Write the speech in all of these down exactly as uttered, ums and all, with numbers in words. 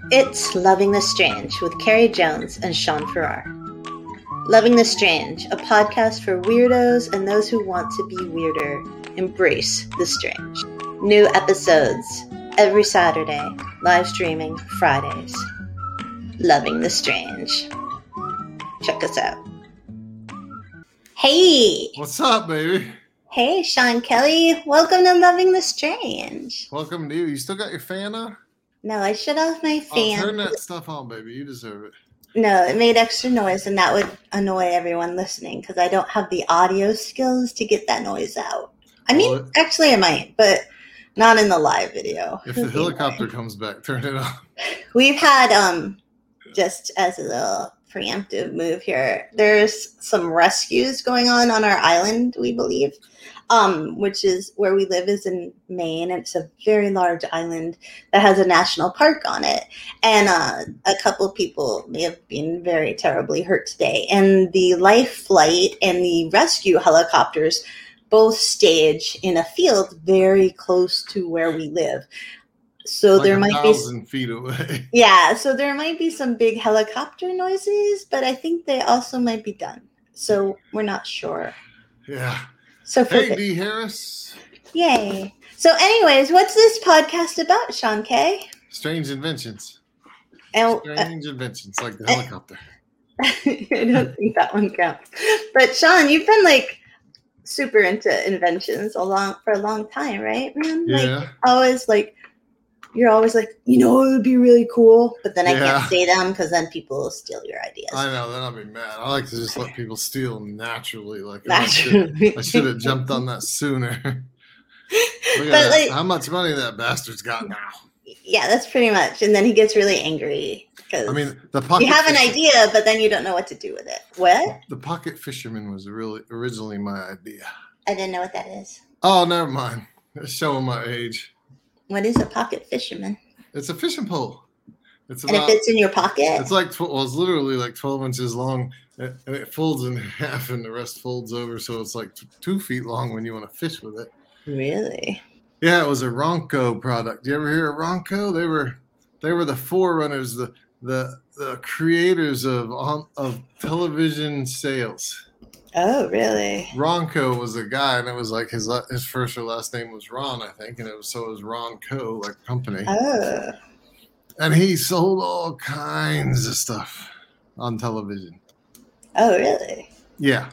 It's Loving the Strange with Carrie Jones and Sean Farrar. Loving the Strange, a podcast for weirdos and those who want to be weirder. Embrace the strange. New episodes every Saturday, live streaming Fridays. Loving the Strange. Check us out. Hey! What's up, baby? Hey, Sean Kelly. Welcome to Loving the Strange. Welcome to you. You still got your fan on? No, I shut off my fan. Oh, turn that stuff on, baby. You deserve it. No, it made extra noise, and that would annoy everyone listening because I don't have the audio skills to get that noise out. I mean, well, it, actually, I might, but not in the live video. If the helicopter annoying. comes back, turn it on. We've had, um, just as a little preemptive move here, there's some rescues going on on our island, we believe. Um, which is where we live is in Maine, and it's a very large island that has a national park on it. And uh, a couple of people may have been very terribly hurt today. And the life flight and the rescue helicopters both stage in a field very close to where we live. So like there a might thousand be feet away. Yeah, so there might be some big helicopter noises, but I think they also might be done. So we're not sure. Yeah. So hey, D. Harris. Yay. So anyways, what's this podcast about, Sean K? Strange inventions. And, Strange uh, inventions, like the helicopter. I don't think that one counts. But Sean, you've been like super into inventions a long for a long time, right, man? Yeah. Like always like you're always like, you know, it would be really cool, but then I yeah. can't say them because then people will steal your ideas. I know, then I'll be mad. I like to just let people steal naturally. Like naturally. I should have jumped on that sooner. Look at but like, how much money that bastard's got now. Yeah, that's pretty much. And then he gets really angry because I mean, the pocket you have an fisherman, idea, but then you don't know what to do with it. What? The pocket fisherman was really originally my idea. I didn't know what that is. Oh, never mind. It's showing my age. What is a pocket fisherman? It's a fishing pole. It's about, and it fits in your pocket? It's like, well, it's literally like twelve inches long, and it folds in half, and the rest folds over, so it's like two feet long when you want to fish with it. Really? Yeah, it was a Ronco product. You ever hear of Ronco? They were, they were the forerunners, the the the creators of of television sales. Oh, really? Ronco was a guy, and it was like his his first or last name was Ron, I think, and it was so it was Ronco, like company. Oh. And he sold all kinds of stuff on television. Oh, really? Yeah.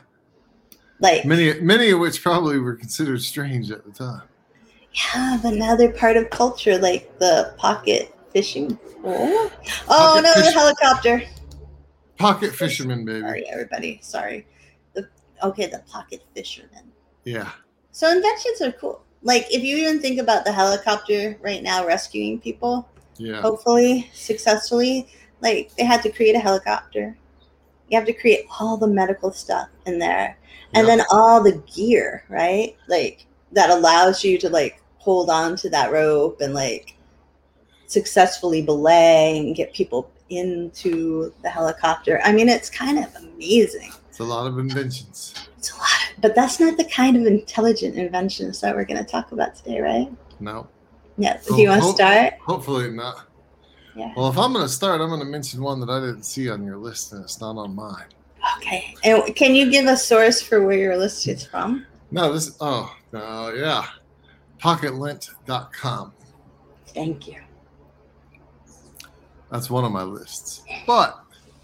Like many many of which probably were considered strange at the time. Yeah, but now they're part of culture, like the pocket fishing. Oh, oh no, fish- the helicopter. Pocket fisherman, baby. Sorry, everybody. Sorry. Okay, the pocket fisherman. Yeah. So inventions are cool. Like if you even think about the helicopter right now rescuing people, yeah, hopefully successfully, like they had to create a helicopter. You have to create all the medical stuff in there. And yeah. then all the gear, right? Like that allows you to like hold on to that rope and like successfully belay and get people into the helicopter. I mean, it's kind of amazing. It's a lot of inventions. It's a lot, of, but that's not the kind of intelligent inventions that we're going to talk about today, right? No. Yeah. Do you want to start? Hopefully not. Yeah. Well, if I'm going to start, I'm going to mention one that I didn't see on your list, and it's not on mine. Okay. And can you give a source for where your list is from? No, this. Oh, no, yeah. pocket lint dot com. Thank you. That's one of my lists, but.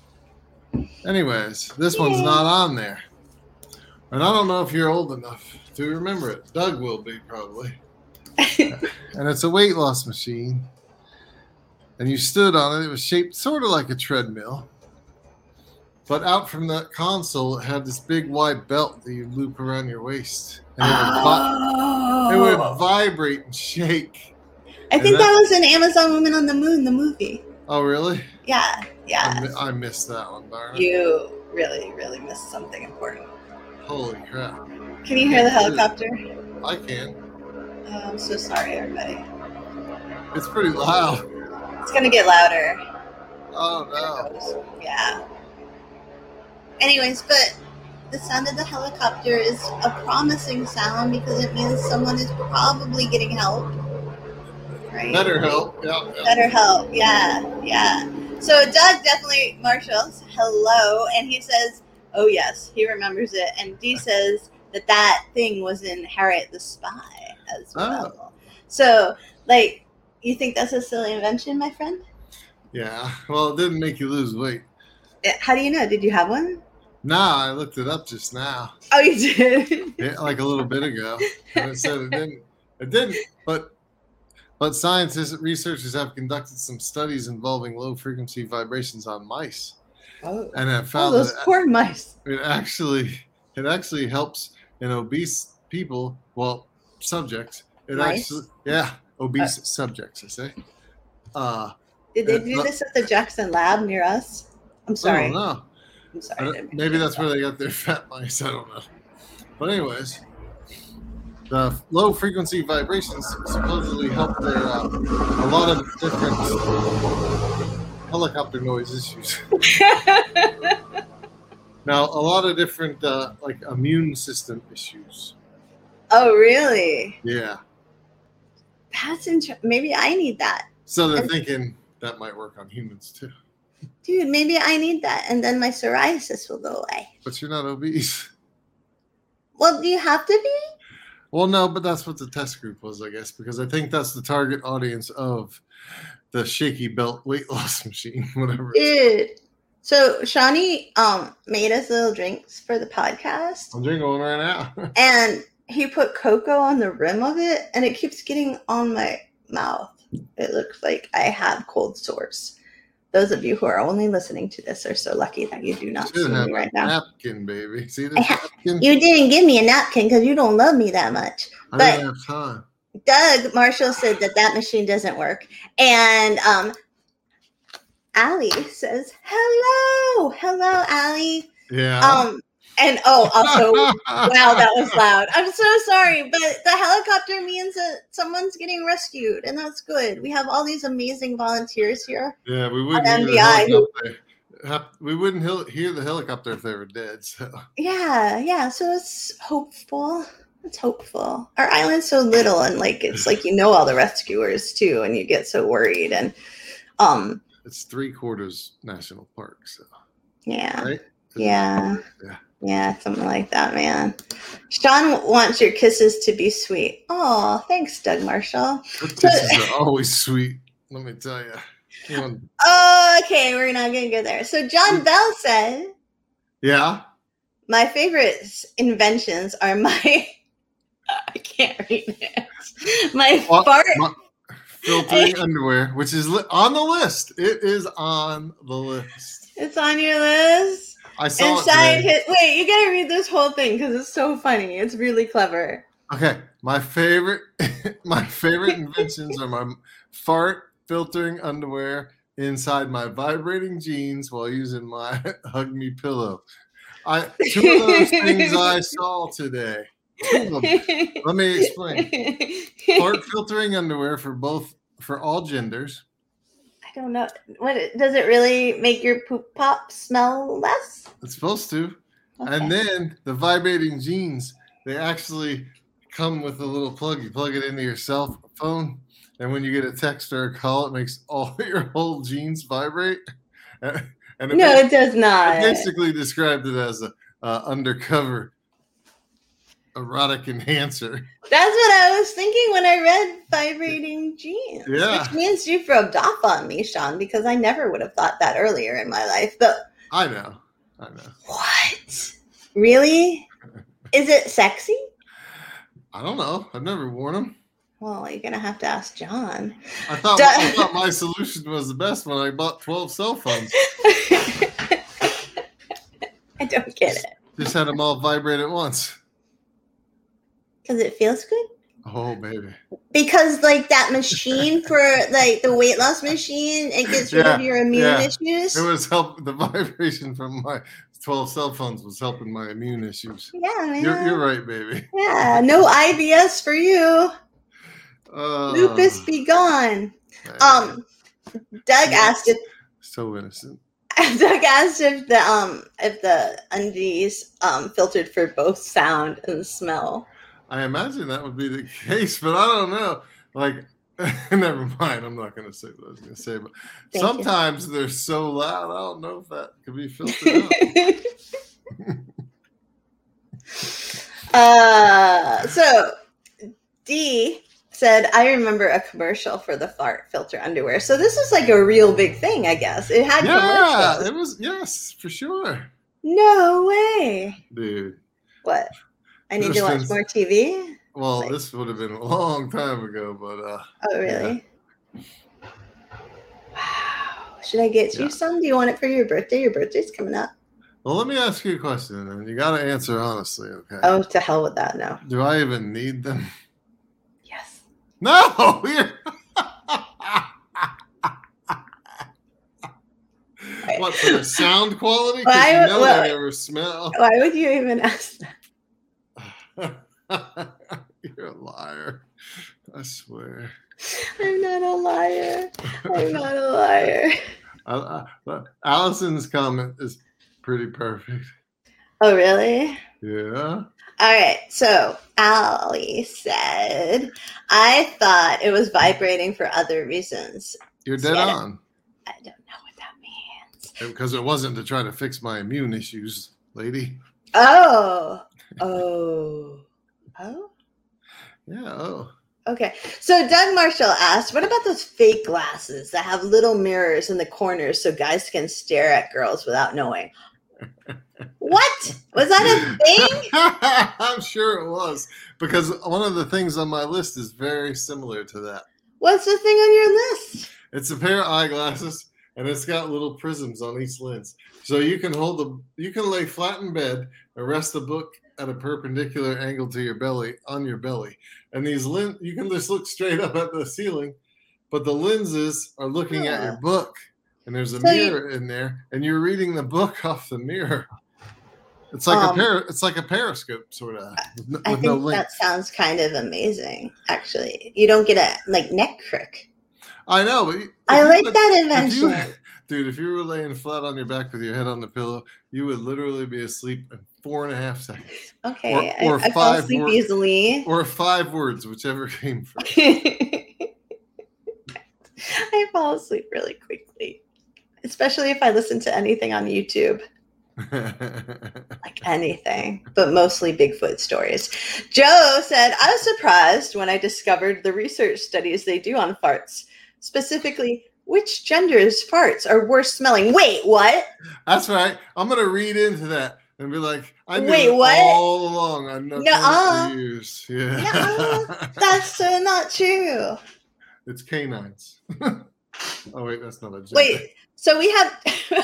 Anyways, this Yay. one's not on there. And I don't know if you're old enough to remember it. Doug will be, probably. And it's a weight loss machine. And you stood on it. It was shaped sort of like a treadmill. But out from that console, it had this big wide belt that you loop around your waist. And it would, vi- it would vibrate and shake. I and think that, that was an Amazon Woman on the Moon, the movie. Oh, really? Yeah, yeah. I, mi- I missed that one, darn it. You really, really missed something important. Holy crap. Can you hear the helicopter? I can. Oh, I'm so sorry, everybody. It's pretty loud. It's going to get louder. Oh, no. Yeah. Anyways, but the sound of the helicopter is a promising sound because it means someone is probably getting help. right? BetterHelp. Yeah, yeah. BetterHelp. Yeah, yeah. So Doug definitely Marshall's hello, and he says, "Oh yes, he remembers it." And Dee says that that thing was in Harriet the Spy as well. Oh. So, like, you think that's a silly invention, my friend? Yeah. Well, it didn't make you lose weight. How do you know? Did you have one? Nah, I looked it up just now. Oh, you did? Yeah, like a little bit ago. And it said it didn't. It didn't. But but scientists, researchers have conducted some studies involving low frequency vibrations on mice, oh. and have found oh, those that poor mice. It actually it actually helps in obese people. Well, subjects. It mice? actually yeah, obese uh, subjects. I say. Uh, Did they do uh, this at the Jackson Lab near us? I'm sorry. I don't know. I'm sorry. Maybe that's where they got their fat mice. I don't know. But anyways, the low frequency vibrations supposedly help their uh, a lot of different helicopter noise issues. Now, a lot of different uh, like immune system issues. Oh, really? Yeah. That's interesting. Maybe I need that. So they're and- thinking that might work on humans too. Dude, maybe I need that, and then my psoriasis will go away. But you're not obese. Well, do you have to be? Well, no, but that's what the test group was, I guess, because I think that's the target audience of the shaky belt weight loss machine, whatever. Dude, so Shawnee um made us little drinks for the podcast. I'm drinking one right now. And he put cocoa on the rim of it, and it keeps getting on my mouth. It looks like I have cold sores. Those of you who are only listening to this are so lucky that you do not you see me right now. Napkin, baby. See this ha- napkin? You didn't give me a napkin because you don't love me that much. I but didn't have time. Doug Marshall said that that machine doesn't work, and um, Allie says hello, hello, Allie. Yeah. Um, and oh, also, wow, that was loud. I'm so sorry, but the helicopter means that someone's getting rescued, and that's good. We have all these amazing volunteers here. Yeah, we wouldn't M hear D I the helicopter. We wouldn't hear the helicopter if they were dead. So. Yeah, yeah. So it's hopeful. It's hopeful. Our island's so little, and like it's like you know all the rescuers too, and you get so worried. And um, it's three quarters national park, so yeah, right? Yeah. Yeah. Yeah, something like that, man. Sean wants your kisses to be sweet. Oh, thanks, Doug Marshall. Your kisses are always sweet, let me tell you. Even... Oh, okay, we're not going to go there. So John Bell said, yeah, my favorite inventions are my, I can't read it, my well, fart. My filtering underwear, which is li- on the list. It is on the list. It's on your list? I saw Inside it his, wait, you gotta read this whole thing because it's so funny. It's really clever. Okay, my favorite, my favorite inventions are my fart filtering underwear inside my vibrating jeans while using my Hug Me pillow. I two of those things I saw today. Two of them. Let me explain. Fart filtering underwear for both for all genders. I don't know. What does it really make your poop pop smell less? It's supposed to. Okay. And then the vibrating jeans, they actually come with a little plug. You plug it into your cell phone, and when you get a text or a call, it makes all your whole jeans vibrate. And it no, it does not. I basically described it as a uh, undercover erotic enhancer. That's what I was thinking when I read vibrating jeans. Yeah. Which means you've rubbed off on me, Sean, because I never would have thought that earlier in my life. But I know. I know. What? Really? Is it sexy? I don't know. I've never worn them. Well, you're going to have to ask John. I thought, Duh. I thought my solution was the best when I bought twelve cell phones. I don't get it. Just had them all vibrate at once. Because it feels good? Oh, baby. Because, like, that machine for, like, the weight loss machine, it gets rid yeah, of your immune yeah. issues? It was help. The vibration from my twelve cell phones was helping my immune issues. Yeah, man. You're, you're right, baby. Yeah, no I B S for you. Uh, Lupus be gone. Um, Doug asked if... So innocent. Doug asked if the, um, if the undies um, filtered for both sound and smell. I imagine that would be the case, but I don't know. Like, Never mind. I'm not going to say what I was going to say, but Thank sometimes you. They're so loud. I don't know if that could be filtered out. uh, so D said, I remember a commercial for the fart filter underwear. So this is like a real big thing, I guess. It had yeah, commercials. It was, yes, for sure. No way. Dude. What? I need There's to watch been, more T V? Well, like, this would have been a long time ago, but uh oh really? Yeah. Wow. Should I get you Yeah. some? Do you want it for your birthday? Your birthday's coming up. Well, let me ask you a question, and you got to answer honestly, okay? Oh, to hell with that. No. Do I even need them? Yes. No. What, for the sound quality? Because you know well, they never smell. Why would you even ask that? You're a liar. I swear. I'm not a liar. I'm not a liar. Uh, uh, Allison's comment is pretty perfect. Oh, really? Yeah. All right. So Allie said, I thought it was vibrating for other reasons. You're dead Said, on. I don't know what that means. Because it wasn't to try to fix my immune issues, lady. Oh. Oh. Oh? Yeah. Oh. Okay. So Doug Marshall asked, what about those fake glasses that have little mirrors in the corners so guys can stare at girls without knowing? What? Was that a thing? I'm sure it was. Because one of the things on my list is very similar to that. What's the thing on your list? It's a pair of eyeglasses, and it's got little prisms on each lens. So you can hold the, you can lay flat in bed and rest the book at a perpendicular angle to your belly, on your belly. And these lens, you can just look straight up at the ceiling, but the lenses are looking yeah. at your book. And there's a so mirror you, in there, and you're reading the book off the mirror. It's like um, a par- It's like a periscope, sort of. With, with I think no link. That sounds kind of amazing. Actually, you don't get a like neck crick. I know, but I like would, that invention, if you, dude. If you were laying flat on your back with your head on the pillow, you would literally be asleep in four and a half seconds. Okay, or, or I, I fall asleep word, easily. Or five words, whichever came first. I fall asleep really quickly, especially if I listen to anything on YouTube. Like anything, but mostly Bigfoot stories. Joe said, I was surprised when I discovered the research studies they do on farts, specifically which gender's farts are worse smelling. Wait, what? That's right. I'm going to read into that and be like, I knew Wait, what? all along. I know Nuh-uh. for years. Yeah. Nuh-uh. That's uh, not true. It's canines. Oh, wait, that's not a gender. Wait, so we have...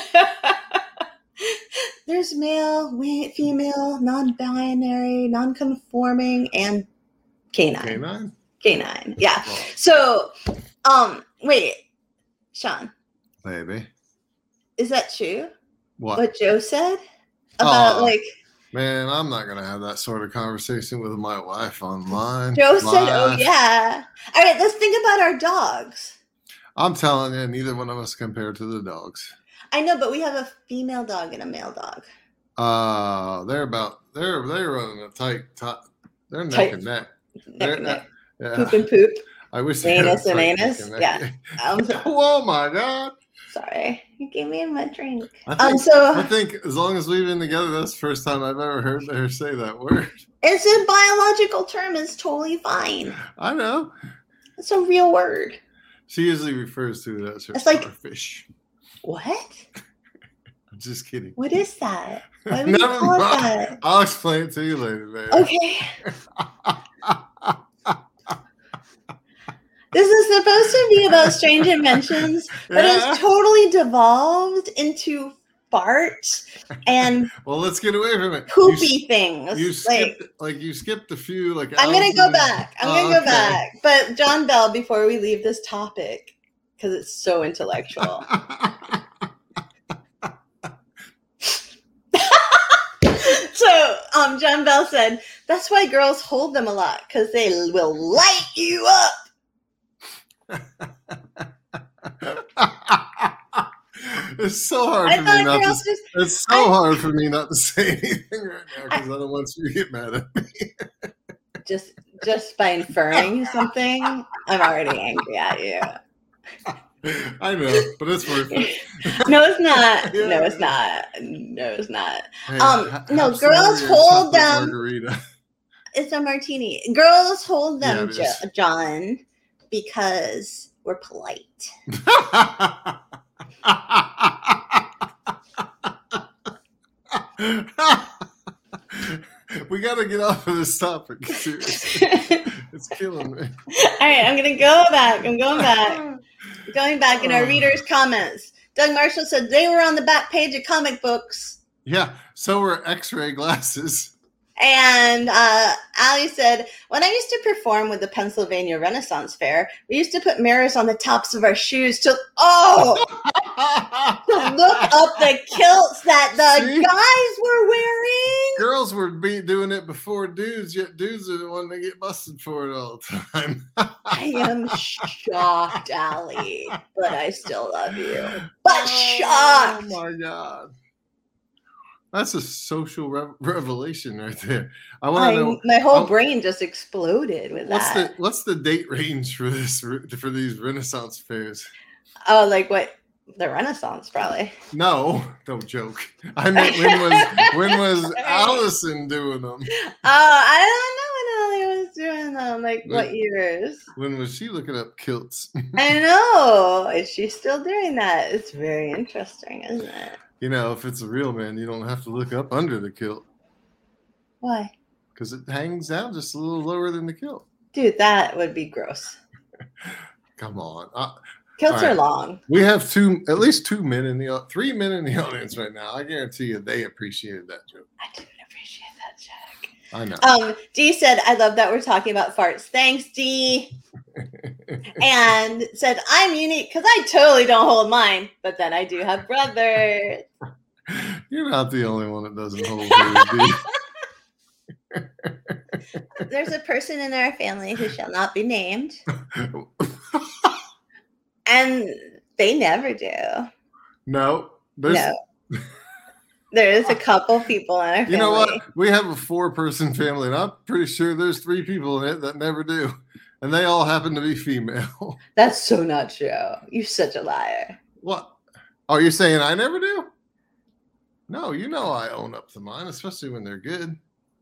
There's male, female, non-binary, non-conforming, and canine. Canine? Canine, yeah. Oh. So, um, wait, Sean. Baby. Is that true? What? What Joe said? About, oh, like... Man, I'm not going to have that sort of conversation with my wife online. Joe Live. said, oh, yeah. All right, let's think about our dogs. I'm telling you, neither one of us compared to the dogs. I know, but we have a female dog and a male dog. Uh, they're about they're they're running a tight top. They're neck tight, and neck. Neck and neck. Yeah. Poop and poop. I wish anus and anus. Yeah. Um, oh my god. Sorry, you gave me my drink. I think, um, so I think as long as we've been together, that's the first time I've ever heard her say that word. It's a biological term. It's totally fine. I know. It's a real word. She usually refers to it as her it's like fish. What? I'm just kidding. What is that? Why would you call it that? I'll explain it to you later, man. Okay. This is supposed to be about strange inventions, but yeah. It's totally devolved into farts and well, let's get away from it. Poopy you, things. You skipped, like, like you skipped a few. Like I'm gonna go back. I'm oh, gonna go okay. back. But John Bell, before we leave this topic, because it's so intellectual. So, um, John Bell said, that's why girls hold them a lot, because they will light you up. It's so hard I for me not to just, It's so I, hard for me not to say anything right now, because I, I don't want you to get mad at me. just, just by inferring something, I'm already angry at you. I know, but it's worth it. No, it's not. Yeah, no, it's it not. No, it's not. Hey, um, ha- no, have some more girls of your hold chocolate them. Margarita. It's a martini. Girls hold Yeah, them, it jo- is. John, because we're polite. We got to get off of this topic. Seriously. It's killing me. All right, I'm gonna go back. I'm going back. Going back in our Oh. readers' comments. Doug Marshall said they were on the back page of comic books. Yeah, so were X-ray glasses. And uh, Ali said, when I used to perform with the Pennsylvania Renaissance Fair, we used to put mirrors on the tops of our shoes to, oh, to look up the kilts that the See? guys were wearing. Girls were be doing it before dudes, yet dudes are the one that get busted for it all the time. I am shocked, Ali, but I still love you. But shocked. Oh, my God. That's a social re- revelation right there. I want to know. My whole I, brain just exploded with what's that. the What's the date range for this for these Renaissance fairs? Oh, like what? The Renaissance, probably. No, don't joke. I meant when was when was Allison doing them? Oh, I don't know when Ali was doing them. Like When- what years? When was she looking up kilts? I know. Is she still doing that? It's very interesting, isn't it? You know, if it's a real man, you don't have to look up under the kilt Why? because it hangs down just a little lower than the kilt. Dude, that would be gross. Come on. Uh, Kilts All are right. long. we have two, at least two men in the, au- three men in the audience right now. I guarantee you they appreciated that joke. I didn't appreciate that joke. I know. Um, Dee said, I love that we're talking about farts. Thanks, Dee. And said, I'm unique because I totally don't hold mine, but then I do have brothers. You're not the only one that doesn't hold hers, There's a person in our family who shall not be named, D. and they never do. No. There's, No. There is a couple people in our family. You know what? We have a four-person family, and I'm pretty sure there's three people in it that never do. And they all happen to be female. That's so not true. You're such a liar. What? Oh, you're saying I never do? No, you know I own up to mine, especially when they're good.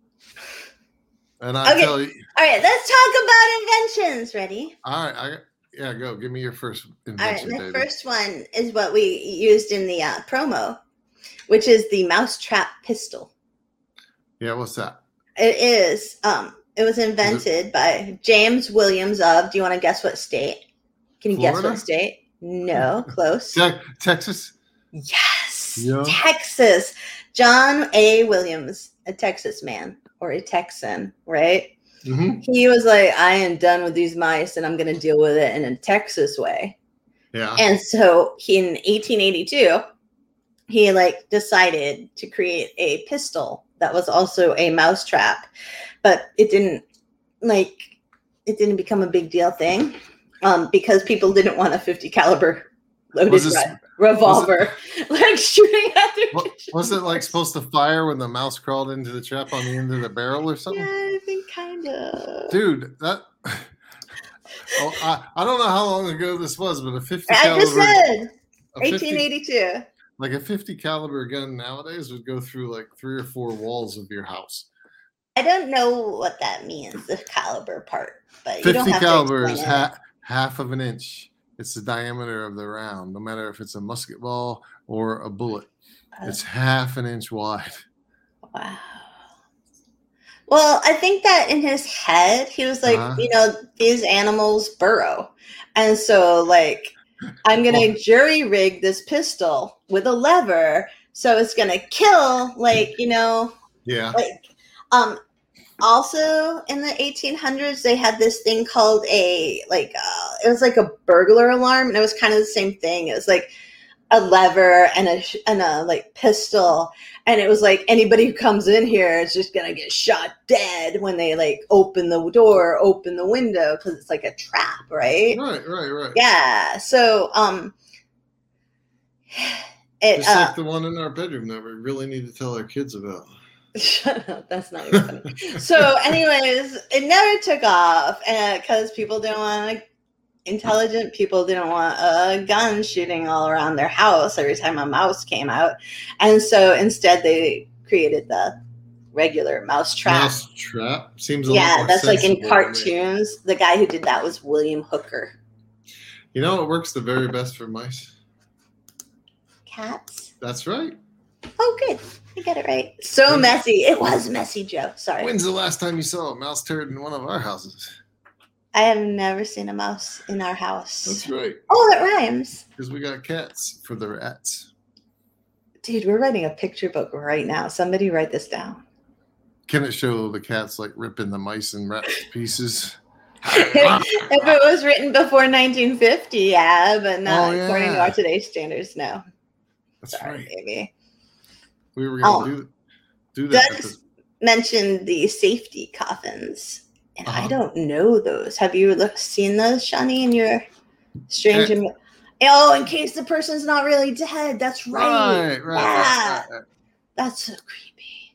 And I Okay. tell you, All right, let's talk about inventions. Ready? all right, I yeah, go. Give me your first All right, invention, the baby. first one is what we used in the uh, promo, which is the mousetrap pistol. Yeah, what's that? It is. Um, it was invented by James Williams of. Do you want to guess what state? Can you guess Florida? what state? No, close. Te- Texas? Yes, Yeah. Texas. John A. Williams, a Texas man or a Texan, right? Mm-hmm. He was like, I am done with these mice and I'm going to deal with it in a Texas way. Yeah. And so he, in eighteen eighty-two, he like decided to create a pistol that was also a mousetrap, but it didn't like, it didn't become a big deal thing um, because people didn't want a fifty caliber loaded Was this- re- revolver like shooting at their What, was it like supposed to fire when the mouse crawled into the trap on the end of the barrel or something? Yeah, I think kind of. Dude, that. Oh, I, I don't know how long ago this was, but a fifty I caliber, just said a fifty eighteen eighty-two. like a fifty caliber gun nowadays would go through like three or four walls of your house. I don't know what that means, the caliber part, but you don't fifty have caliber to is explain it. ha- half of an inch. It's the diameter of the round, no matter if it's a musket ball or a bullet. Uh, It's half an inch wide. Wow. Well, I think that in his head, he was like, Uh-huh. you know, these animals burrow. And so, like, I'm going to Well- jury rig this pistol with a lever. So it's going to kill, like, you know, Yeah. like, um, also in the eighteen hundreds, they had this thing called a, like, uh, it was like a burglar alarm. And it was kind of the same thing. It was like a lever and a, sh- and a, like, pistol. And it was like, anybody who comes in here is just going to get shot dead when they, like, open the door, open the window, because it's like a trap, right? Right, right, right. Yeah. So, um, it, Just uh, like the one in our bedroom that we really need to tell our kids about. shut up. That's not even funny. So, anyways, it never took off because people didn't want to intelligent people didn't want a gun shooting all around their house every time a mouse came out. And so instead they created the regular mouse trap. Mouse trap seems a yeah, lot more that's like in sensible to me. cartoons. The guy who did that was William Hooker. You know what works the very best for mice? Cats. That's right. Oh, good. I got it right. So messy. It was messy, Joe. Sorry. When's the last time you saw a mouse turd in one of our houses? I have never seen a mouse in our house. That's right. Oh, that rhymes. Because we got cats for the rats. Dude, we're writing a picture book right now. Somebody write this down. Can it show the cats like ripping the mice and rats to pieces? If it was written before nineteen fifty, yeah, but not Oh, yeah. according to our today's standards, no. That's Sorry, right. baby. We were going to Oh. do, do that. Doug because- mentioned the safety coffins, and I Uh-huh. don't know those. Have you look, seen those, Shani, in your strange? Eh. Im- oh, in case the person's not really dead. That's right. Right, right, Yeah. right, right, right. That's so creepy.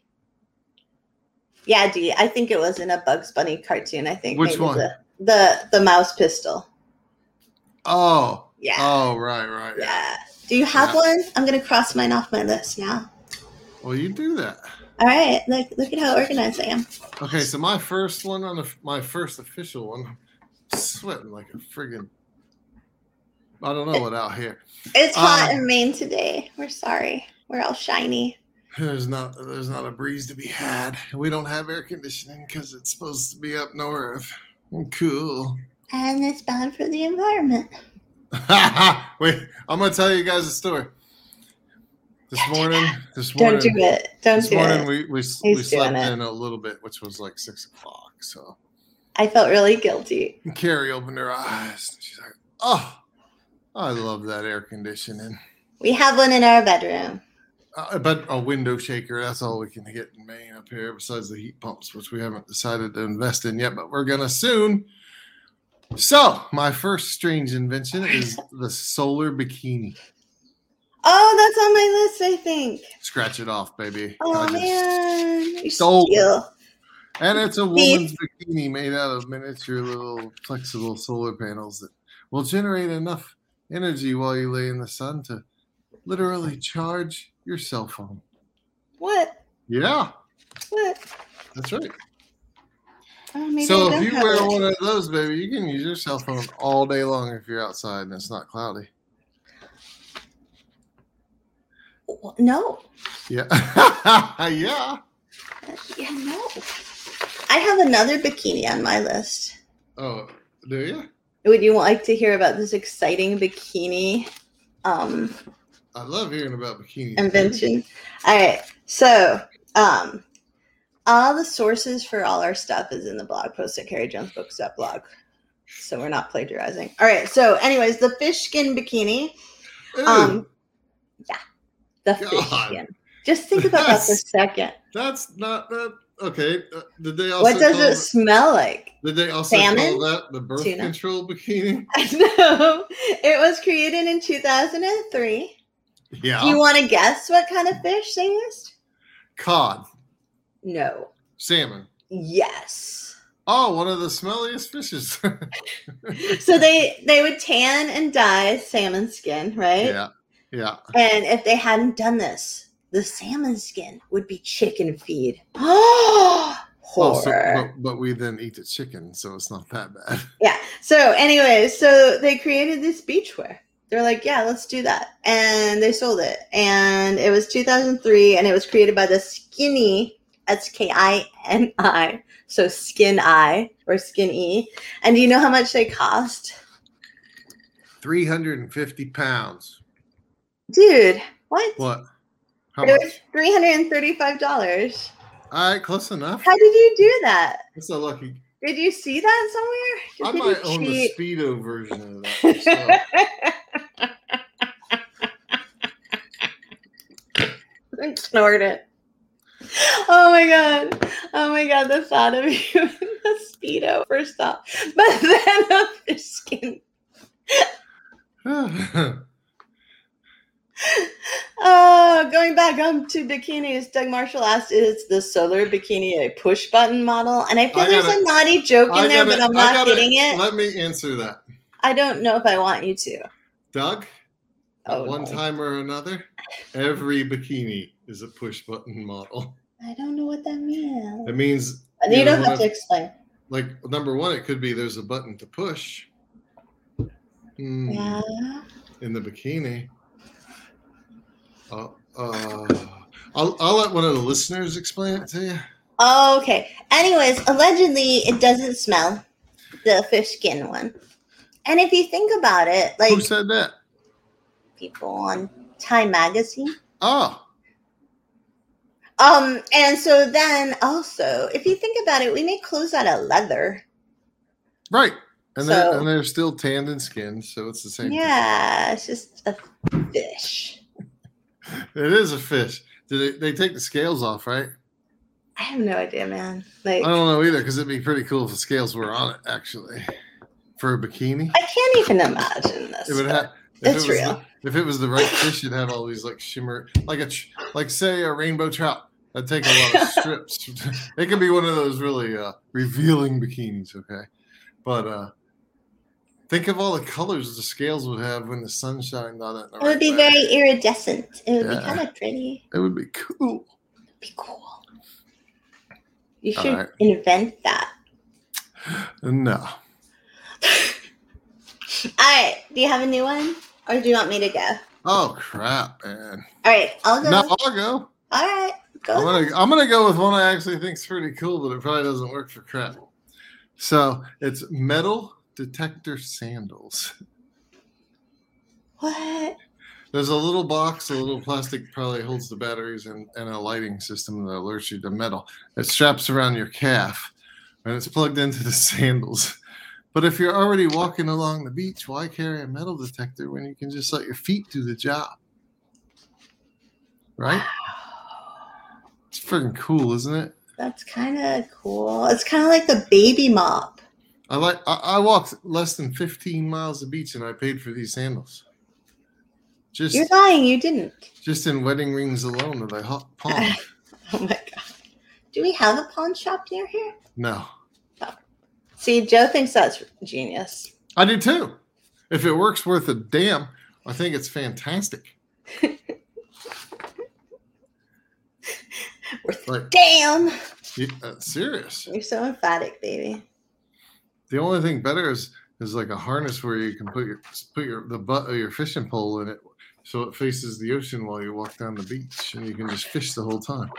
Yeah, Dee, I think it was in a Bugs Bunny cartoon. I think Which maybe one? The, the the mouse pistol. Oh. Yeah. Oh, right, right. Yeah. Do you have Yeah. one? I'm gonna cross mine off my list now. Well, you do that. All right. Look look at how organized I am. Okay, so my first one on the, my first official one, sweating like a friggin' I don't know what out here. It's hot Um, in Maine today. We're sorry. We're all shiny. There's not there's not a breeze to be had. We don't have air conditioning because it's supposed to be up north. Cool. And it's bad for the environment. Wait, I'm gonna tell you guys a story. This Don't do morning, that. this Don't morning, do it. Don't this do morning it. we we, we He's slept doing it. in a little bit, which was like six o'clock. So I felt really guilty. Carrie opened her eyes. She's like, "Oh, I love that air conditioning." We have one in our bedroom. Uh, but a window shaker, that's all we can get in Maine up here, besides the heat pumps, which we haven't decided to invest in yet, but we're going to soon. So, my first strange invention is the solar bikini. Oh, that's on my list, I think. Scratch it off, baby. Oh, I just- man. You stole it. steal. And it's a woman's bikini made out of miniature little flexible solar panels that will generate enough energy while you lay in the sun to literally charge your cell phone. What? Yeah, What? that's right. Oh, maybe So I if don't you have wear it. one of those, baby, you can use your cell phone all day long if you're outside and it's not cloudy. No. Yeah. Yeah. Yeah, no. I have another bikini on my list. Oh, do you? Would you like to hear about this exciting bikini um, I love hearing about bikinis. invention? All right. So, um, all the sources for all our stuff is in the blog post at carrie jones books dot blog. So we're not plagiarizing. All right. So, anyways, the fish skin bikini. Ew, Um, yeah, the fish God. skin. Just think about that for a That's- second. that's not that. Okay. Uh, did they also What does call it that- smell like? Did they also Salmon? call that the birth Tuna? control bikini? No, it was created in two thousand three. Yeah. Do you want to guess what kind of fish they used? Cod, No. salmon. Yes. Oh, one of the smelliest fishes. So they they would tan and dye salmon skin, right? Yeah. Yeah. And if they hadn't done this, the salmon skin would be chicken feed. Oh, Oh, so, horror. but, but we then eat the chicken, so it's not that bad. Yeah. So anyway, so they created this beachwear. They're like, yeah, let's do that. And they sold it. And it was two thousand three, and it was created by the Skinny, S K I N I, so Skin I or Skin E. And do you know how much they cost? three hundred fifty pounds. Dude, what? What? How It was much? three hundred thirty-five dollars. All right, close enough. How did you do that? That's so lucky. Did you see that somewhere? I Did might you own the cheat? Speedo version of that. And snort it. Oh my god. Oh my god, the thought of you in a Speedo, first off. But then a fish skin. So. Oh, going back um, to bikinis, Doug Marshall asked, is the solar bikini a push button model? And I feel I there's gotta- a naughty joke in I there, gotta- but I'm I not gotta- getting it. Let me answer that. I don't know if I want you to. Doug, at Oh, one no. time or another, every bikini is a push button model. I don't know what that means. It means You either don't one have of- to explain. like number one, it could be there's a button to push. Hmm. Yeah. In the bikini. Uh, uh, I'll I'll let one of the listeners explain it to you. Oh, okay. Anyways, allegedly it doesn't smell, the fish skin one. And if you think about it, like Who said that? people on Time Magazine. Oh, Um, and so then also, if you think about it, we make clothes out of leather. right. And they're So- and they're still tanned and skinned, so it's the same. Yeah, it's just a fish. Thing. It is a fish. Do they they take the scales off, right? I have no idea, man. Like I don't know either, because it'd be pretty cool if the scales were on it, actually, for a bikini. I can't even imagine this. It would but have. If It's it was real. The, if it was the right fish, it'd have all these like shimmer, like a tr- like say a rainbow trout. That'd take a lot of strips. It could be one of those really uh, revealing bikinis, okay? But uh, think of all the colors the scales would have when the sun shined on it. in the It would right be way. very iridescent. It would Yeah. be kind of pretty. It would be cool. It'd be cool. You All should right. invent that. No. All right. Do you have a new one? Or do you want me to go? Oh crap, man. All right. I'll go. No, I'll go. All right. Go. I'm ahead. gonna I'm gonna go with one I actually think's pretty cool, but it probably doesn't work for crap. So it's metal detector sandals. What? There's a little box, a little plastic probably holds the batteries and, and a lighting system that alerts you to metal. It straps around your calf and it's plugged into the sandals. But if you're already walking along the beach, why carry a metal detector when you can just let your feet do the job? Right? It's freaking cool, isn't it? That's kind of cool. It's kind of like the baby mop. I like. I, I walked less than fifteen miles of beach and I paid for these sandals. Just, You're lying. You didn't. just in wedding rings alone that I ho- pawned. Oh my god. Do we have a pawn shop near here? No, See, Joe thinks that's genius. I do too. If it works worth a damn, I think it's fantastic. Worth Like, Damn. you, uh, serious. You're so emphatic, baby. The only thing better is is like a harness where you can put your put your the butt of your fishing pole in it, so it faces the ocean while you walk down the beach, and you can just fish the whole time.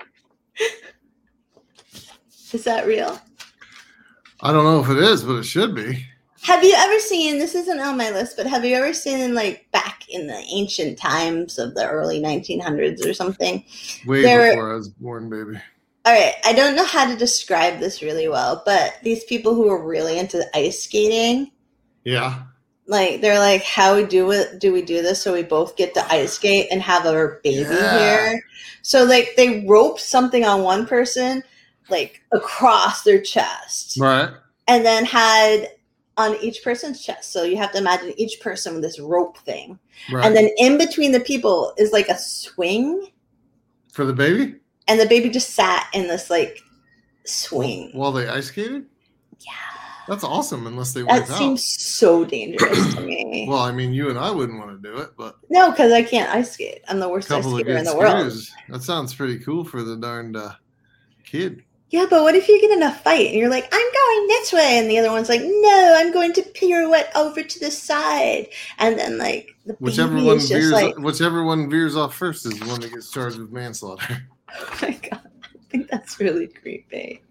Is that real? I don't know if it is, but it should be. Have you ever seen, this isn't on my list, but have you ever seen like back in the ancient times of the early nineteen hundreds or something? Way There- before I was born, baby. All right, I don't know how to describe this really well, but these people who are really into ice skating, Yeah. like they're like, how do it? Do we do this so we both get to ice skate and have our baby Yeah. here? So like they rope something on one person, like across their chest, Right. and then had on each person's chest. So you have to imagine each person with this rope thing, Right. and then in between the people is like a swing, For the baby? and the baby just sat in this like swing. While they ice skated? Yeah. That's awesome, unless they That went out. seems so dangerous to me. Well, I mean, you and I wouldn't want to do it, but No, because I can't ice skate. I'm the a worst ice couple of skater good in the world. skiers. That sounds pretty cool for the darned uh, kid. Yeah, but what if you get in a fight and you're like, I'm going this way, and the other one's like, no, I'm going to pirouette over to the side, and then like the Whichever baby one is just veers, like, whichever one veers off first is the one that gets charged with manslaughter. oh my god, I think that's really creepy.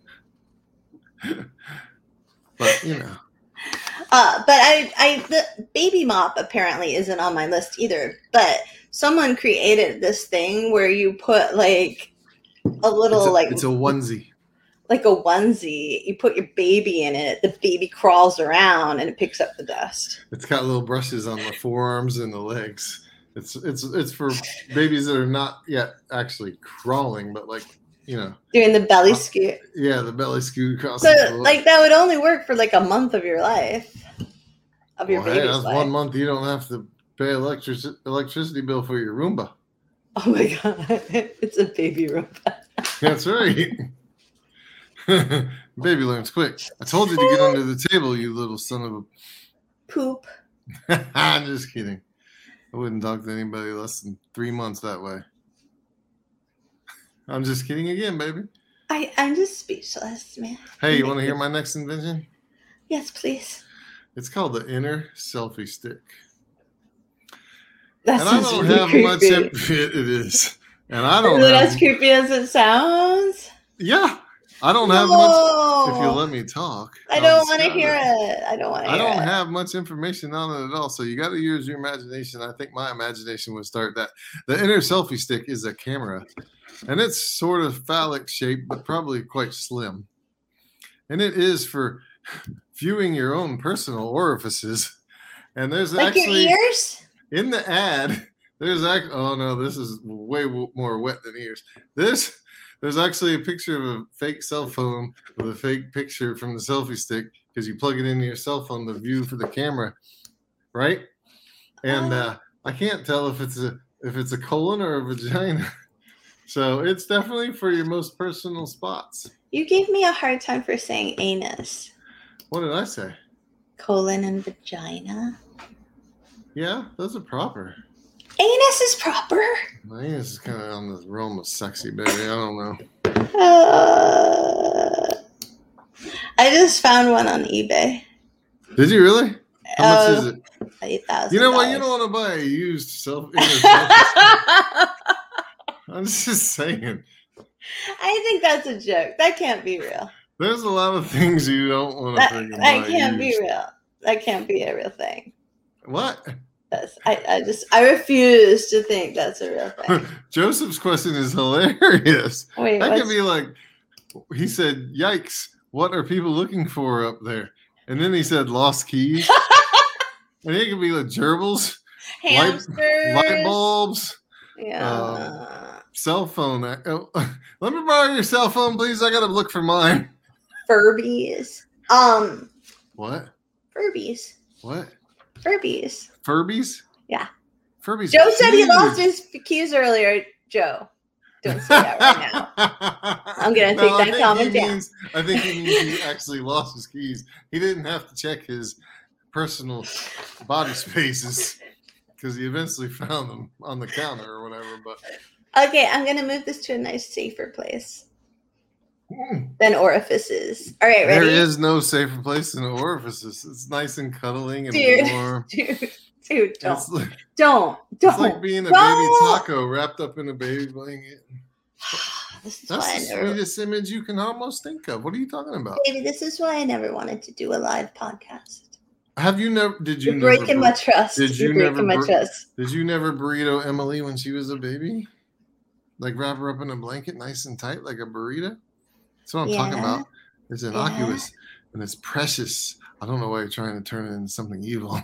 But you know, Uh, but I, I, the baby mop apparently isn't on my list either. But someone created this thing where you put like a little it's a, like it's a onesie. like a onesie. You put your baby in it. The baby crawls around and it picks up the dust. It's got little brushes on the forearms and the legs. It's it's it's for babies that are not yet actually crawling, but like you know, Doing the belly Uh, scoot. yeah, the belly scoot across. So the like that would only work for like a month of your life. Of your well, hey, baby's that's life. one month you don't have to pay electric electricity bill for your Roomba. Oh my god. It's a baby robot. That's right. Baby learns quick. I told you to get under the table, you little son of a. poop. I'm just kidding. I wouldn't talk to anybody less than three months that way. I'm just kidding again, baby. I, I'm just speechless, man. Hey, you want to hear my next invention? Yes, please. It's called the inner selfie stick. That and I don't really have creepy. much. It, it is, and I don't. Is it have, as creepy as it sounds? Yeah, I don't no. have much. If you let me talk, I don't want to hear it. it. I don't want to. I don't it. have much information on it at all. So you got to use your imagination. I think my imagination would start that. The inner selfie stick is a camera, and it's sort of phallic shaped, but probably quite slim, and it is for viewing your own personal orifices. And there's like actually your ears? In the ad, there's actually, oh no, this is way w- more wet than ears. This, there's actually a picture of a fake cell phone with a fake picture from the selfie stick because you plug it into your cell phone to view for the camera, right? And uh, I can't tell if it's a if it's a colon or a vagina. So it's definitely for your most personal spots. You gave me a hard time for saying anus. What did I say? Colon and vagina. Yeah, those are proper. Anus is proper. My anus is kind of on the realm of sexy, baby. I don't know. Uh, I just found one on eBay. Did you really? How uh, much is it? Eight thousand. You know what? You don't want to buy a used self. I'm just saying. I think that's a joke. That can't be real. There's a lot of things you don't want to That, think about. that can't used. be real. That can't be a real thing. What? That's, I, I just I refuse to think that's a real thing. Joseph's question is hilarious. Wait, that what's... could be like, he said, "Yikes! What are people looking for up there?" And then he said, "Lost keys." And it could be like gerbils, hamsters, light, light bulbs, yeah, uh, cell phone. Oh, let me borrow your cell phone, please. I gotta look for mine. Furbies. Um. What? Furbies. What? Furbies. Furbies? Yeah. Furbies. Joe said he lost his keys earlier. Joe, don't say that right now. I'm gonna no, take that comment down. Means, I think he means he actually lost his keys. He didn't have to check his personal body spaces because he eventually found them on the counter or whatever. But okay, I'm gonna move this to a nice, safer place mm. than orifices. All right, ready? There is no safer place than orifices. It's nice and cuddling and dude, warm. Dude, dude, don't, it's like, don't, don't. It's like being a don't. baby taco wrapped up in a baby blanket. This is That's why the I never, sweetest image you can almost think of. What are you talking about? baby, this is why I never wanted to do a live podcast. Have you never? Did you You're never breaking bur- my trust. Did you You're never? breaking my bur- trust. Did you never burrito Emily when she was a baby? Like wrap her up in a blanket, nice and tight, like a burrito. That's what I'm Yeah. talking about. It's innocuous Yeah. and it's precious. I don't know why you're trying to turn it into something evil.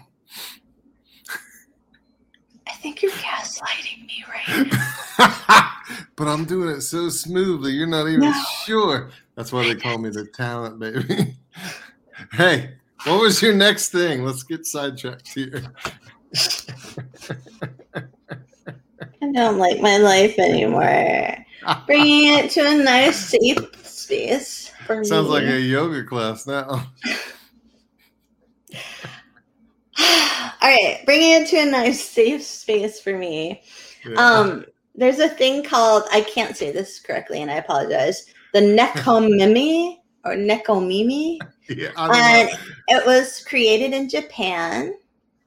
I think you're gaslighting me right now. But I'm doing it so smoothly, you're not even No. sure. That's why they call me the talent baby. Hey, what was your next thing? Let's get sidetracked here. I don't like my life anymore. Bringing it to a nice, safe space for Sounds me. like a yoga class now. All right, bringing it to a nice, safe space for me. Yeah. Um, there's a thing called, I can't say this correctly, and I apologize. The Nekomimi or Nekomimi. Yeah, I don't And know. it was created in Japan.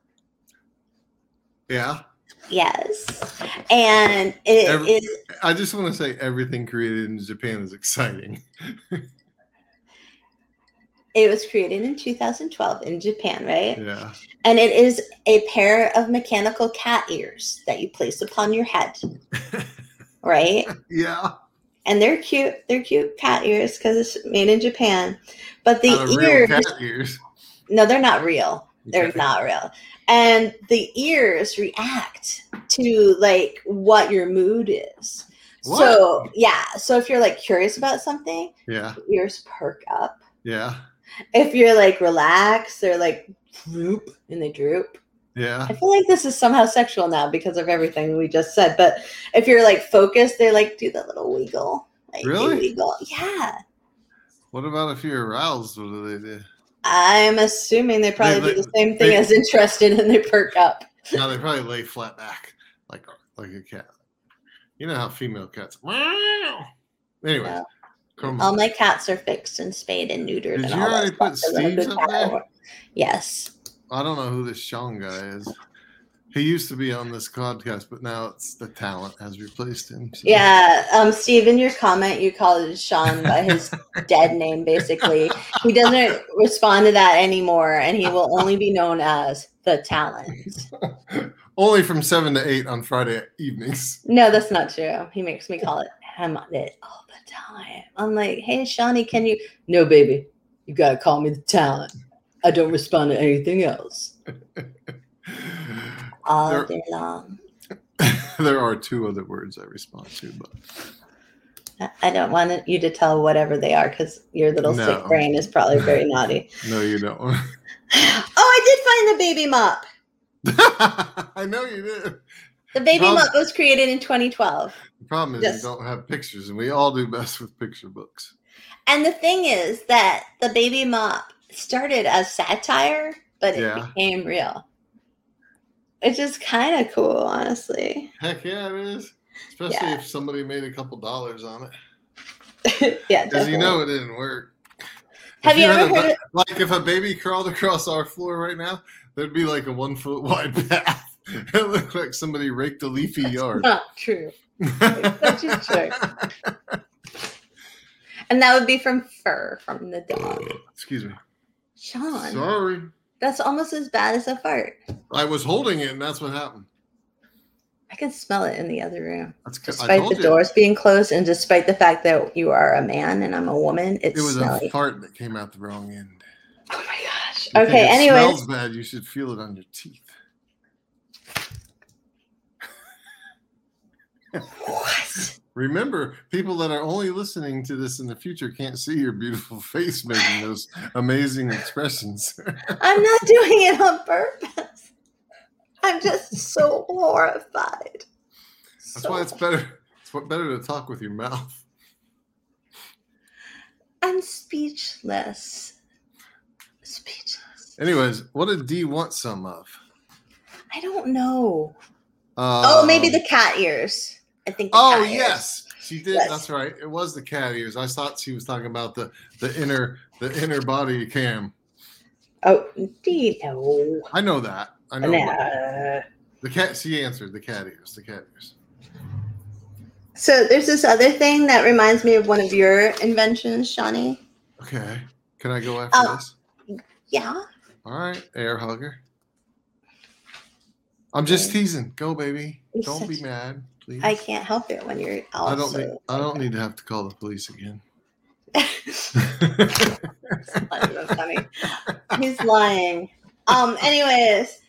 Yeah. Yes. And it Every- is I just want to say everything created in Japan is exciting. it was created in two thousand twelve in Japan, right? Yeah. And it is a pair of mechanical cat ears that you place upon your head, right? Yeah. And they're cute. They're cute cat ears because it's made in Japan. But the Out of real ears, cat ears. no, they're not real. They're Okay. not real. And the ears react to like what your mood is. What? So yeah. So if you're like curious about something, Yeah. ears perk up. Yeah. If you're like relaxed, they're like droop and they droop. Yeah. I feel like this is somehow sexual now because of everything we just said. But if you're like focused, they like do the little wiggle. Like, they Really? wiggle. Yeah. What about if you're aroused? What do they do? I'm assuming they probably They- do the same thing they- as interested and they perk up. No, they probably lay flat back like like a cat. You know how female cats. Anyway, No. come All on. my cats are fixed and spayed and neutered. Did and you all already that put stuff. They're Steve's good up cat there? owner. Yes. I don't know who this Sean guy is. He used to be on this podcast, but now it's the talent has replaced him. So. Yeah, um, Steve, in your comment, you called Sean by his dead name, basically. He doesn't respond to that anymore, and he will only be known as the talent. Only from seven to eight on Friday evenings. No, that's not true. He makes me call it him it all the time. I'm like, hey, Shawnee, can you? No, baby, you gotta call me the talent. I don't respond to anything else. All There- day long. There are two other words I respond to, but I- I don't want you to tell whatever they are because your little No. sick brain is probably very naughty. no, you don't. Oh, I did find the baby mop. I know you did. The baby Problem- mop was created in twenty twelve. The problem is Yes. you don't have pictures, and we all do best with picture books. And the thing is that the baby mop started as satire, but it Yeah. became real. It's just kind of cool, honestly. Heck yeah, it is. Especially Yeah. if somebody made a couple dollars on it. Yeah, Because you definitely. know it didn't work. Have If you had ever a- heard of- Like if a baby crawled across our floor right now, there'd be like a one foot wide path. It looked like somebody raked a leafy yard. Not true. Such a joke. And that would be from fur from the dog. Excuse me. Sean, Sorry. that's almost as bad as a fart. I was holding it, and that's what happened. I can smell it in the other room. That's I Despite told the you. doors being closed and despite the fact that you are a man and I'm a woman, it's It was smelly. a fart that came out the wrong end. Oh my gosh. You think Okay, it anyways. smells bad. You should feel it on your teeth. What? Remember, people that are only listening to this in the future can't see your beautiful face making those amazing expressions. I'm not doing it on purpose. I'm just so horrified. That's So- why it's better. It's what better to talk with your mouth. I'm speechless. Speechless. Anyways, what did Dee want some of? I don't know. Um, Oh, maybe the cat ears. I think. The Oh cat ears. yes, she did. Yes. That's right. It was the cat ears. I thought she was talking about the the inner the inner body cam. Oh, indeed. No. I know that. I know. Nah. The cat. She answered the cat ears. The cat ears. So there's this other thing that reminds me of one of your inventions, Shawnee. Okay. Can I go after Oh. this? Yeah. All right, air hugger. I'm just teasing. Go, baby. You're Don't be such- mad, please. I can't help it when you're also. I don't need. I don't need to have to call the police again. It's not even funny. He's lying. Um. Anyways.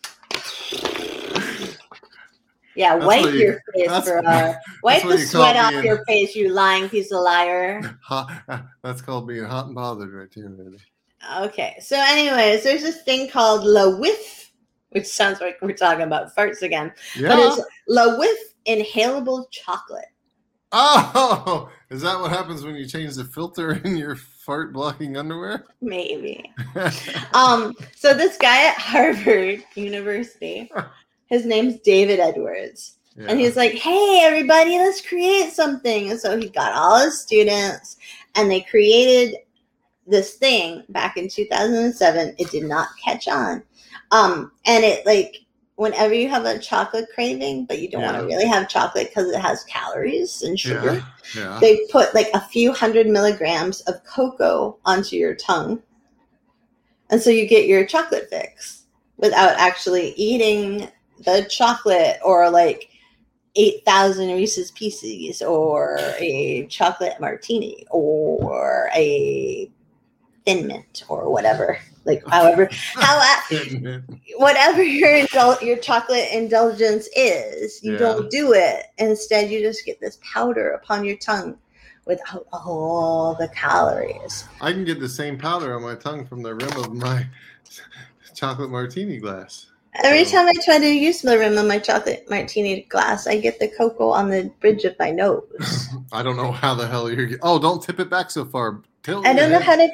Yeah, That's wipe what you- your face, that's- bro. Wipe what the you sweat call off being- your face, you lying piece of liar. Hot, that's called being hot and bothered, right there, baby. Okay, so anyways, there's this thing called La Whiff, which sounds like we're talking about farts again, Yeah. but it's La Whiff inhalable chocolate. Oh, is that what happens when you change the filter in your fart blocking underwear? Maybe. Um, so this guy at Harvard University, his name's David Edwards. Yeah. And he's like, hey, everybody, let's create something. And so he got all his students and they created this thing back in two thousand seven. It did not catch on. Um, and it like, whenever you have a chocolate craving, but you don't Yeah. want to really have chocolate because it has calories and sugar, yeah, yeah. they put like a few hundred milligrams of cocoa onto your tongue. And so you get your chocolate fix without actually eating the chocolate or like eight thousand Reese's Pieces or a chocolate martini or a Thin Mint or whatever. Like however, how whatever your indul- your chocolate indulgence is, you Yeah. don't do it. Instead, you just get this powder upon your tongue without all the calories. I can get the same powder on my tongue from the rim of my chocolate martini glass. Every So- time I try to use the rim of my chocolate martini glass, I get the cocoa on the bridge of my nose. I don't know how the hell you're. Get- oh, don't tip it back so far. Tilt I don't know your how head- to.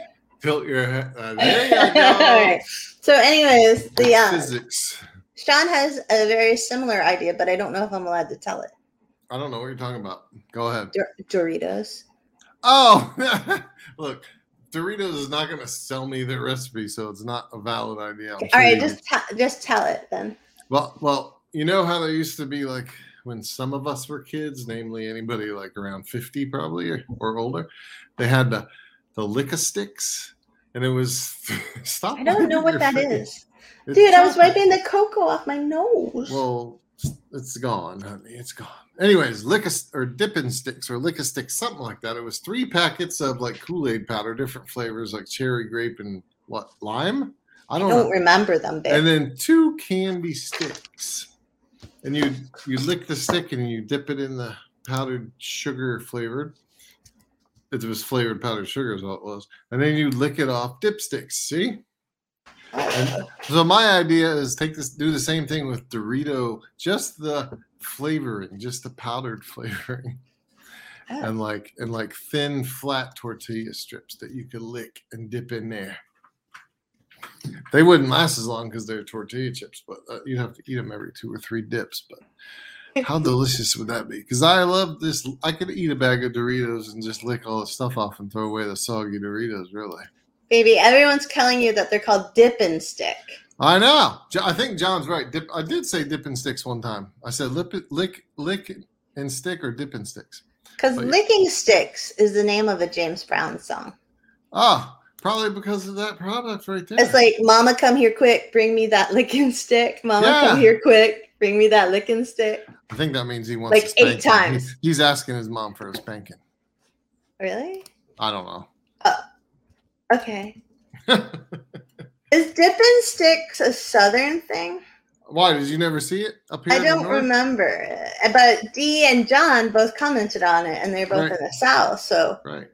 tilt your head. Uh, there you go. All right. So, anyways, the uh, physics. Sean has a very similar idea, but I don't know if I'm allowed to tell it. I don't know what you're talking about. Go ahead. Dor- Doritos. Oh, look, Doritos is not going to sell me their recipe, so it's not a valid idea. I'm All sure right, you- just t- just tell it then. Well, well, you know how there used to be like when some of us were kids, namely anybody like around fifty probably or, or older, they had the the Lick-a-Sticks, and it was stop. I don't know what your that face. is. It's Dude, I was chocolate. wiping the cocoa off my nose. Well, it's gone, honey. It's gone. Anyways, lick a, or Dippin' Sticks or Lick-a-Sticks, something like that. It was three packets of like Kool-Aid powder, different flavors like cherry, grape, and what, lime? I I don't, don't know. remember them, babe. And then two candy sticks. And you you lick the stick and you dip it in the powdered sugar flavored. It was flavored powdered sugar is all it was. And then you lick it off dipsticks. See? And so my idea is take this, do the same thing with Dorito, just the flavoring, just the powdered flavoring, Oh. and like and like thin flat tortilla strips that you could lick and dip in there. They wouldn't last as long because they're tortilla chips, but uh, you'd have to eat them every two or three dips. But how delicious would that be? Because I love this. I could eat a bag of Doritos and just lick all the stuff off and throw away the soggy Doritos. Really. Baby, everyone's telling you that they're called Dippin' Stick. I know. Jo- I think John's right. Dip, I did say Dippin' Sticks one time. I said lip, lick, lick and stick or Dippin' Sticks. Because Oh, yeah. Licking Sticks is the name of a James Brown song. Oh, probably because of that product right there. It's like, Mama, come here quick, bring me that licking stick. Mama, Yeah. come here quick, bring me that licking stick. I think that means he wants Like to spank eight him. times. He's, he's asking his mom for a spanking. Really? I don't know. Okay. Is Dippin' Sticks a Southern thing? Why did you never see it up here? I in the don't north? remember it. But Dee and John both commented on it, and they're both Right. in the South. So, Right.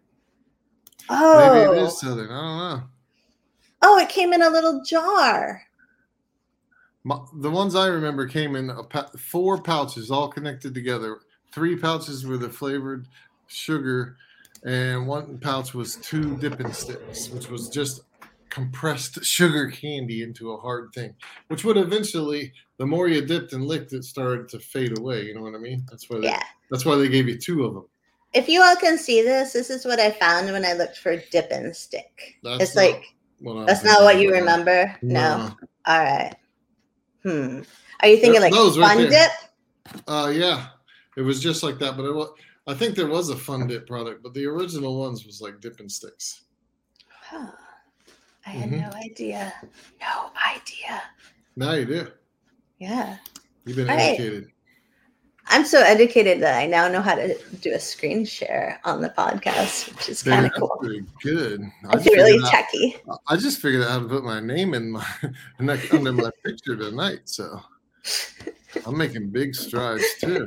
oh, Maybe it is southern. I don't know. oh, it came in a little jar. My, the ones I remember came in a pa- four pouches, all connected together. Three pouches were the flavored sugar, and one pouch was two Dippin' Sticks, which was just compressed sugar candy into a hard thing, which would eventually, the more you dipped and licked, it started to fade away. You know what I mean? That's why. They, Yeah. That's why they gave you two of them. If you all can see this, this is what I found when I looked for Dippin' Stick. That's it's not like, what I'm that's not what thinking you about. remember? No. No. All right. Hmm. Are you thinking There- like those right Fun there. Dip? Uh, yeah, it was just like that. But it was, I think there was a Fun Dip product, but the original ones was like Dippin' Sticks. Huh. I had Mhm. no idea. No idea. Now you do. Yeah. You've been All right. educated. I'm so educated that I now know how to do a screen share on the podcast, which is Very, kind of that's cool. pretty good. I It's just, really figured out, techy. I just figured out how to put my name in my neck under my picture tonight. So I'm making big strides too.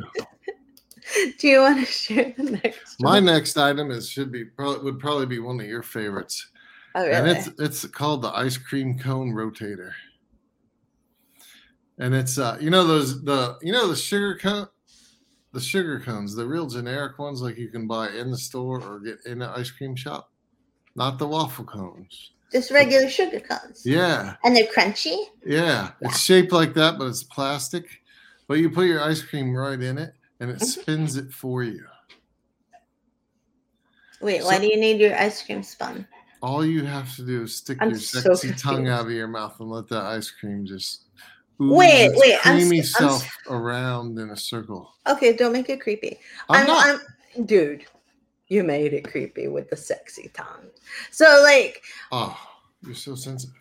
Do you want to share the next My one? next item is should be probably would probably be one of your favorites. Oh, And really? it's it's called the ice cream cone rotator. And it's uh you know those the you know the sugar cone the sugar cones, the real generic ones like you can buy in the store or get in an ice cream shop. Not the waffle cones. Just regular sugar cones. Yeah. And they're crunchy? Yeah. It's shaped like that, but it's plastic. But you put your ice cream right in it and it Mhm. spins it for you. Wait, So- why do you need your ice cream spun? All you have to do is stick I'm your so sexy tongue confused. out of your mouth and let that ice cream just ooze Wait, its wait, I'm creamy s- I'm s- self around in a circle. Okay, don't make it creepy. I'm, I'm, not. I'm, dude, you made it creepy with the sexy tongue. So, like, Oh, you're so sensitive.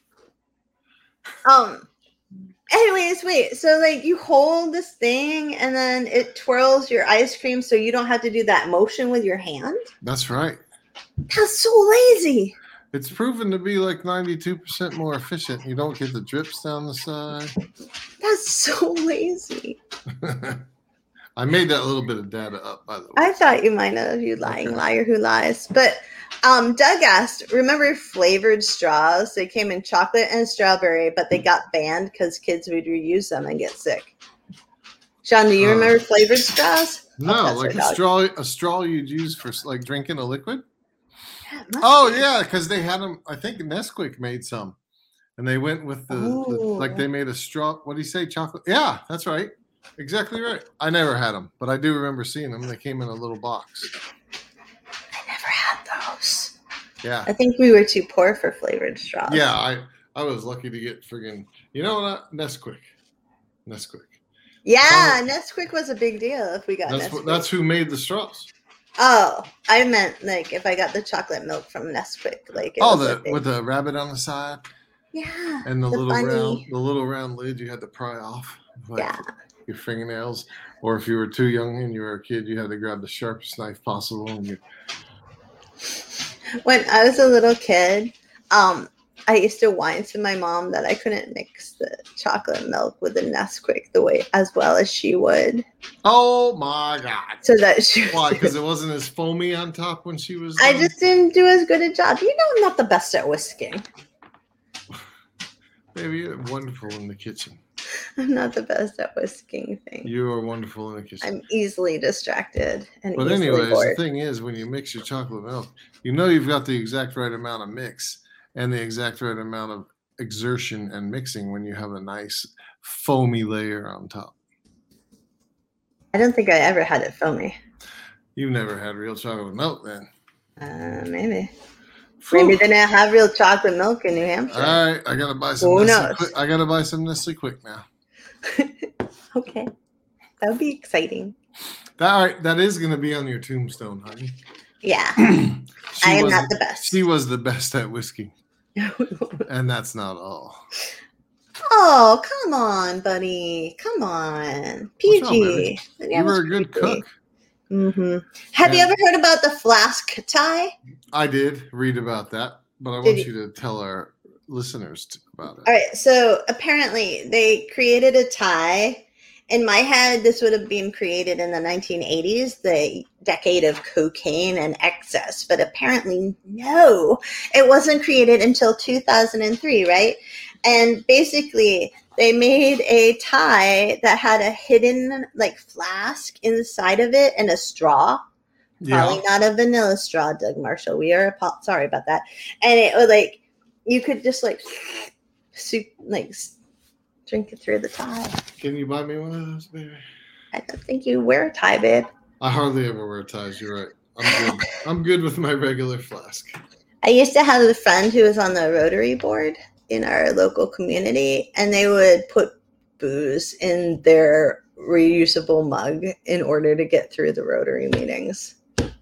um, anyways, wait. So, like, you hold this thing and then it twirls your ice cream so you don't have to do that motion with your hand? That's right. That's so lazy. It's proven to be like ninety-two percent more efficient. You don't get the drips down the side. That's so lazy. I made that little bit of data up, by the way. I thought you might have, you lying Okay. liar who lies. But um, Doug asked, remember flavored straws? They came in chocolate and strawberry, but they got banned because kids would reuse them and get sick. Sean, do you Oh. remember flavored straws? No, that's like our a dog. straw, a straw you'd use for like drinking a liquid. Yeah, it must Oh be. yeah, because they had them. I think Nesquik made some, and they went with the, the like they made a straw. What do you say? Chocolate? Yeah, that's right. Exactly right. I never had them, but I do remember seeing them. They came in a little box. I never had those. Yeah. I think we were too poor for flavored straws. Yeah, I I was lucky to get friggin'. You know what? Nesquik. Nesquik. Yeah, oh, Nesquik was a big deal if we got that's Nesquik. What, that's who made the straws. Oh, I meant like if I got the chocolate milk from Nesquik, like it oh, was the big... with the rabbit on the side. Yeah, and the, the little funny... round, the little round lid you had to pry off, like yeah, your fingernails, or if you were too young and you were a kid, you had to grab the sharpest knife possible. And you... When I was a little kid, um, I used to whine to my mom that I couldn't mix the chocolate milk with the Nesquik the way as well as she would. Oh my God! So that she why? Because it wasn't as foamy on top when she was. I done? just didn't do as good a job. You know, I'm not the best at whisking. Baby, you're wonderful in the kitchen. I'm not the best at whisking things. You are wonderful in the kitchen. I'm easily distracted and But easily anyways, bored. the thing is, when you mix your chocolate milk, you know you've got the exact right amount of mix and the exact right amount of exertion and mixing when you have a nice foamy layer on top. I don't think I ever had it foamy. You've never had real chocolate milk then? Uh, maybe. Maybe they didn't have real chocolate milk in New Hampshire. All right, I gotta buy some. Who Nestle knows? Quick. I gotta buy some Nestle Quick now. Okay, that would be exciting. That all right, that is gonna be on your tombstone, honey. Yeah, I am not the, the best. She was the best at whiskey, and that's not all. Oh, come on, buddy. Come on, P G. Wrong, you were a good P G. Cook. Mm-hmm. Have and you ever heard about the flask tie? I did read about that, but I did want you to tell our listeners about it. All right. So apparently they created a tie. In my head, this would have been created in the nineteen eighties, the decade of cocaine and excess. But apparently, no, it wasn't created until two thousand three, right? And basically, they made a tie that had a hidden like flask inside of it and a straw. Probably yeah. not a vanilla straw, Doug Marshall. We are sorry about that. And it was like you could just like soup, like drink it through the tie. Can you buy me one of those, baby? I don't think you wear a tie, babe. I hardly ever wear ties. You're right. I'm good. I'm good with my regular flask. I used to have a friend who was on the Rotary board in our local community, and they would put booze in their reusable mug in order to get through the Rotary meetings.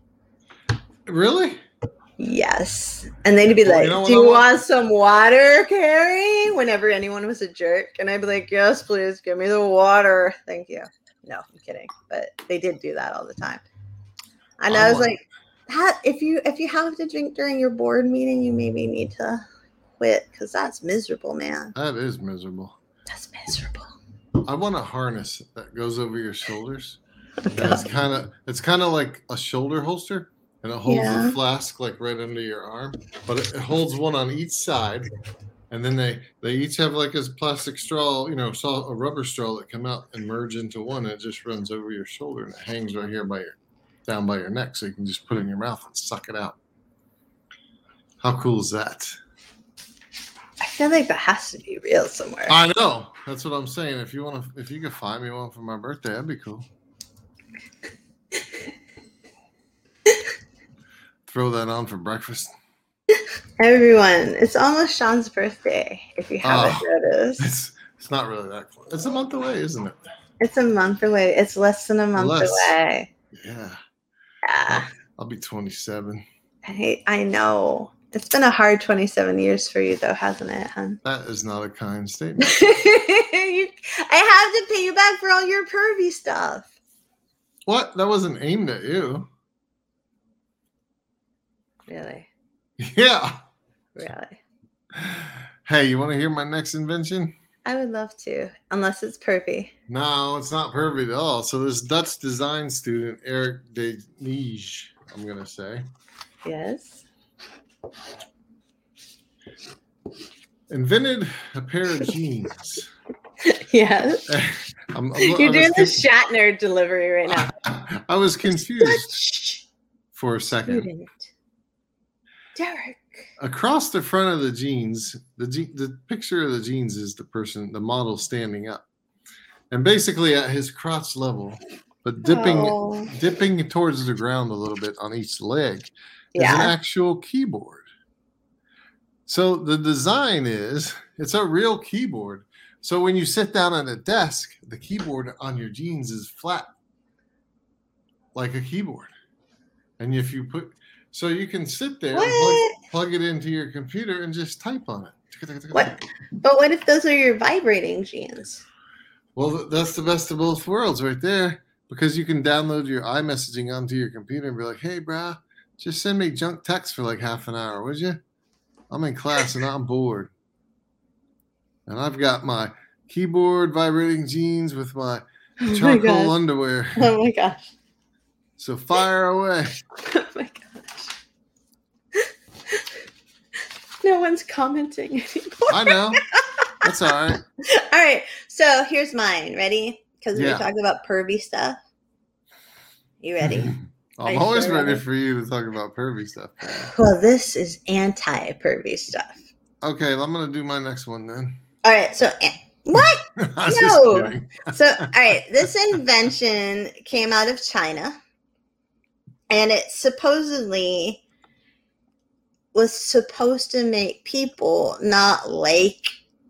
Really? Yes. And they'd be like, well, you know do you want some water, Carrie? Whenever anyone was a jerk. And I'd be like, yes, please, give me the water. Thank you. No, I'm kidding. But they did do that all the time. And I, I was want- like, that, if you if you have to drink during your board meeting, you maybe need to quit, because that's miserable, man. That is miserable. That's miserable. I want a harness that goes over your shoulders. It's kind of it's kind of like a shoulder holster, and it holds yeah. the flask like right under your arm, but it, it holds one on each side, and then they they each have like a plastic straw, you know, saw a rubber straw that come out and merge into one, and it just runs over your shoulder, and it hangs right here by your down by your neck, so you can just put it in your mouth and suck it out. How cool is that? I feel like that has to be real somewhere. I know. That's what I'm saying. If you want to, if you could find me one for my birthday, that'd be cool. Throw that on for breakfast. Everyone, it's almost Sean's birthday. If you haven't oh, noticed, it's it's not really that close. It's a month away, isn't it? It's a month away. It's less than a month less. away. Yeah. Yeah. I'll, I'll be twenty-seven. I I know. It's been a hard twenty-seven years for you, though, hasn't it, hon? That is not a kind statement. you, I have to pay you back for all your pervy stuff. What? That wasn't aimed at you. Really? Yeah. Really? Hey, you want to hear my next invention? I would love to, unless it's pervy. No, it's not pervy at all. So this Dutch design student, Eric de Nige, I'm going to say. Yes. Invented a pair of jeans. Yes. I'm, I'm, You're doing the Shatner delivery right now. I, I was confused for a second. Derek. Across the front of the jeans, the je- the picture of the jeans is the person, the model standing up. And basically at his crotch level, but dipping Oh. dipping towards the ground a little bit on each leg is Yeah. an actual keyboard. So the design is, it's a real keyboard. So when you sit down at a desk, the keyboard on your jeans is flat, like a keyboard. And if you put, so you can sit there and plug, plug it into your computer and just type on it. What? But what if those are your vibrating jeans? Well, that's the best of both worlds right there, because you can download your iMessaging onto your computer and be like, hey, brah, just send me junk text for like half an hour, would you? I'm in class and I'm bored. And I've got my keyboard vibrating jeans with my Oh charcoal my underwear. Oh my gosh. So fire away. Oh my gosh. No one's commenting anymore. I know. That's all right. All right. So here's mine. Ready? Because Yeah. we're talking about pervy stuff. You ready? I'm you always sure ready ready? for you to talk about pervy stuff. Well, this is anti-pervy stuff. Okay, I'm going to do my next one then. All right. So what? I was No. just kidding. So, all right. This invention came out of China. And it supposedly was supposed to make people not like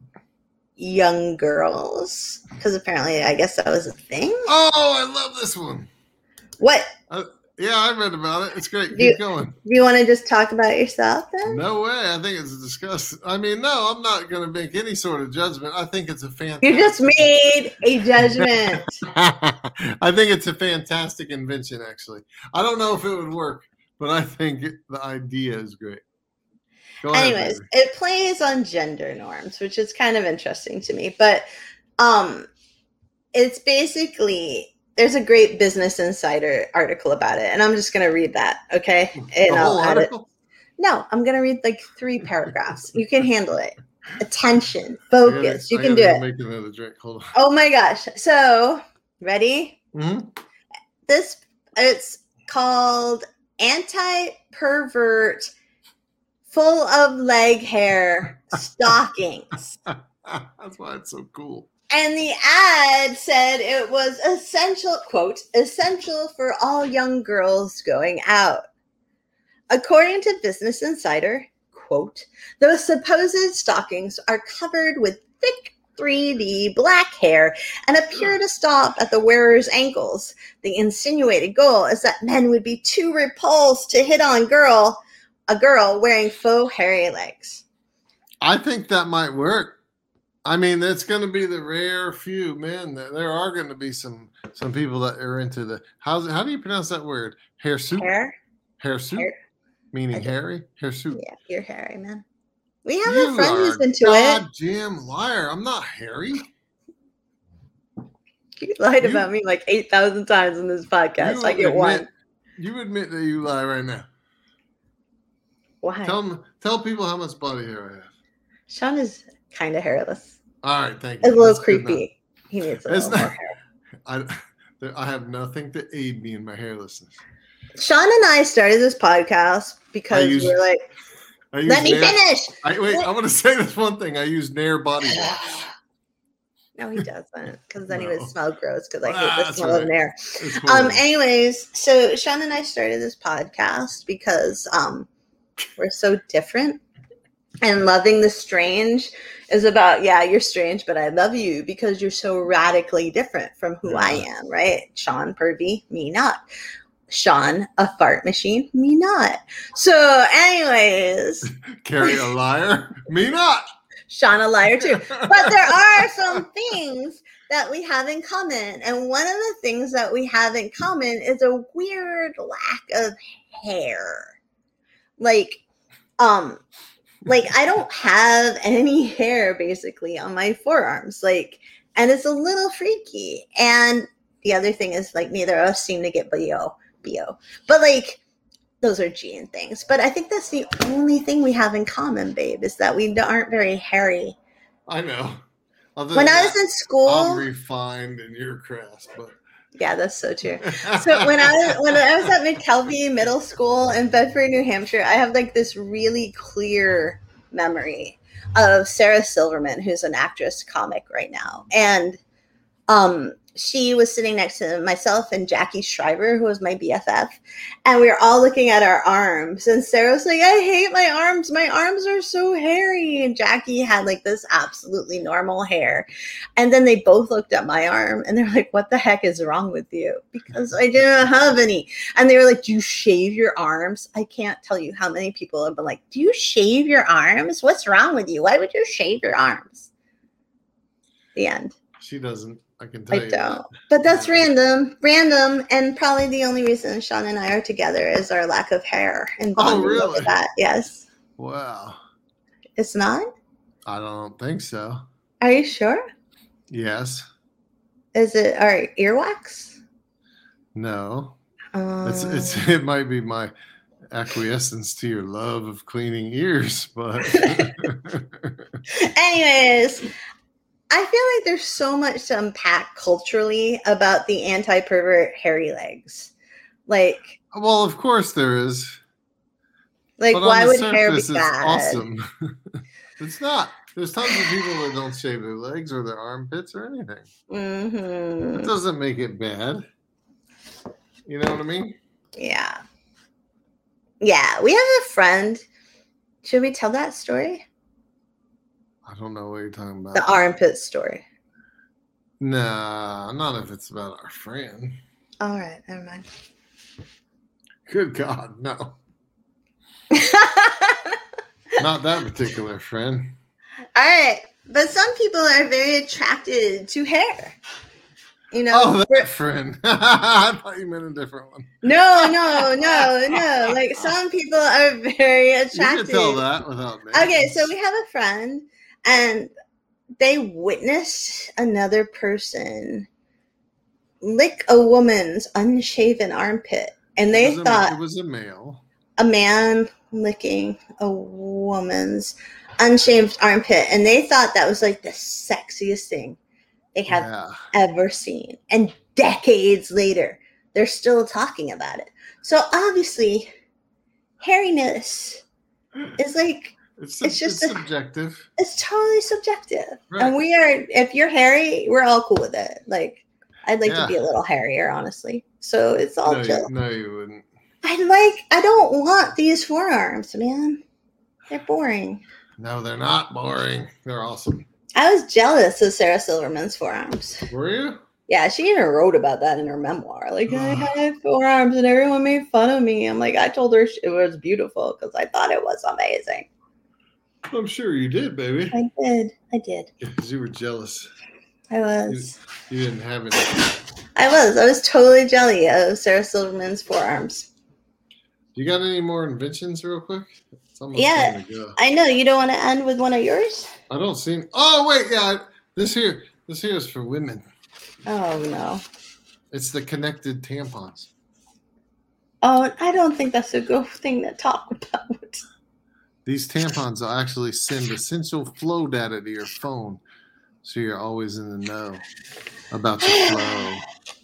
young girls. Because apparently, I guess that was a thing. Oh, I love this one. What? Uh, yeah, I read about it. It's great. Keep Do you- going. Do you want to just talk about yourself then? No way. I think it's disgusting. I mean, no, I'm not going to make any sort of judgment. I think it's a fantastic. You just made a judgment. I think it's a fantastic invention, actually. I don't know if it would work, but I think it, the idea is great. Go ahead, Anyways, baby. it plays on gender norms, which is kind of interesting to me. But um, it's basically, there's a great Business Insider article about it, and I'm just going to read that, okay? And The I'll whole add it. article? No, I'm going to read like three paragraphs. You can handle it. Attention, I gotta- focus. You I can do gotta it. Make another drink. Hold on. Oh my gosh. So, ready? Mm-hmm. This, it's called Anti-Pervert Full of Leg Hair Stockings. That's why it's so cool. And the ad said it was essential, quote, essential for all young girls going out. According to Business Insider, quote, those supposed stockings are covered with thick three D black hair and appear to stop at the wearer's ankles. The insinuated goal is that men would be too repulsed to hit on girl, a girl wearing faux hairy legs. I think that might work. I mean, it's going to be the rare few men. That there are going to be some some people that are into the how's how do you pronounce that word? Hair soup. Hair? Hair soup. Hair. Meaning I do. hairy. Hair soup. Yeah, you're hairy, man. We have You a friend who's are into a it. goddamn liar. I'm not hairy. You lied You- about me like eight thousand times in this podcast. You I get admit- one. You admit that you lie right now. Why? Tell them, tell people how much body hair I have. Sean is kind of hairless. All right, thank you. It's a little That's good enough. creepy. He needs a It's little more not- hair. I, I have nothing to aid me in my hairlessness. Sean and I started this podcast because use- we were like, I use let me Nair, finish. I, wait, I want to say this one thing. I use Nair body wash. No, he doesn't, because then he No. would smell gross. Because I Ah, hate the that's smell of right. Nair. It's Um. horrible. Anyways, so Sean and I started this podcast because um, we're so different, and loving the strange is about yeah, you're strange, but I love you because you're so radically different from who I Yeah. am. Right? Sean pervy, me not. Sean a fart machine, me not. So, anyways, Carrie a liar? Me not. Sean a liar too. But there are some things that we have in common. And one of the things that we have in common is a weird lack of hair. Like, um, like I don't have any hair basically on my forearms. Like, and it's a little freaky. And the other thing is like neither of us seem to get B O. B O. But like those are gene things. But I think that's the only thing we have in common, babe, is that we aren't very hairy. I know. Other When than I was that, in school, I'm refined and you're crass, but Yeah, that's so true. So when I was when I was at McKelvey Middle School in Bedford, New Hampshire, I have like this really clear memory of Sarah Silverman, who's an actress comic right now. And um she was sitting next to myself and Jackie Shriver, who was my B F F, and we were all looking at our arms. And Sarah was like, I hate my arms. My arms are so hairy. And Jackie had like this absolutely normal hair. And then they both looked at my arm and they're like, what the heck is wrong with you? Because I didn't have any. And they were like, do you shave your arms? I can't tell you how many people have been like, do you shave your arms? What's wrong with you? Why would you shave your arms? The end. She doesn't. I can tell I you. don't. That. But that's random. Random. And probably the only reason Sean and I are together is our lack of hair. And oh, really? That. Yes. Wow. It's not? I don't think so. Are you sure? Yes. Is it our earwax? No. Um, It's it's it might be my acquiescence to your love of cleaning ears, but anyways, I feel like there's so much to unpack culturally about the anti-pervert hairy legs. Like, well, of course there is. Like, but why on the would surface, hair be it's bad? awesome. It's not. There's tons of people that don't shave their legs or their armpits or anything. Mm-hmm. It doesn't make it bad. You know what I mean? Yeah. Yeah, we have a friend. Should we tell that story? I don't know what you're talking about. The armpit story. Nah, not if it's about our friend. All right, never mind. Good God, no. Not that particular friend. All right, but some people are very attracted to hair. You know, oh, that friend. I thought you meant a different one. No, no, no, no. Like, some people are very attracted. You can tell that without names. Okay, so we have a friend, and they witnessed another person lick a woman's unshaven armpit, and they it thought a, it was a male, a man licking a woman's unshaved armpit, and they thought that was like the sexiest thing they have yeah. ever seen. And decades later, they're still talking about it. So obviously, hairiness is like, it's, it's just it's a, subjective. It's totally subjective. Right. And we are, if you're hairy, we're all cool with it. Like, I'd like yeah. to be a little hairier, honestly. So it's all no, chill. You, no, you wouldn't. I like, I don't want these forearms, man. They're boring. No, they're not boring. They're awesome. I was jealous of Sarah Silverman's forearms. Were you? Yeah, she even wrote about that in her memoir. Like, I had forearms and everyone made fun of me. I'm like, I told her it was beautiful because I thought it was amazing. I'm sure you did, baby. I did. I did. Because you were jealous. I was. You, you didn't have any. I was. I was totally jelly of Sarah Silverman's forearms. You got any more inventions real quick? It's almost yeah, time to go. I know. You don't want to end with one of yours? I don't see. Oh, wait. Yeah. This here. This here is for women. Oh, no. It's the connected tampons. Oh, I don't think that's a good thing to talk about. These tampons will actually send essential flow data to your phone, so you're always in the know about your flow.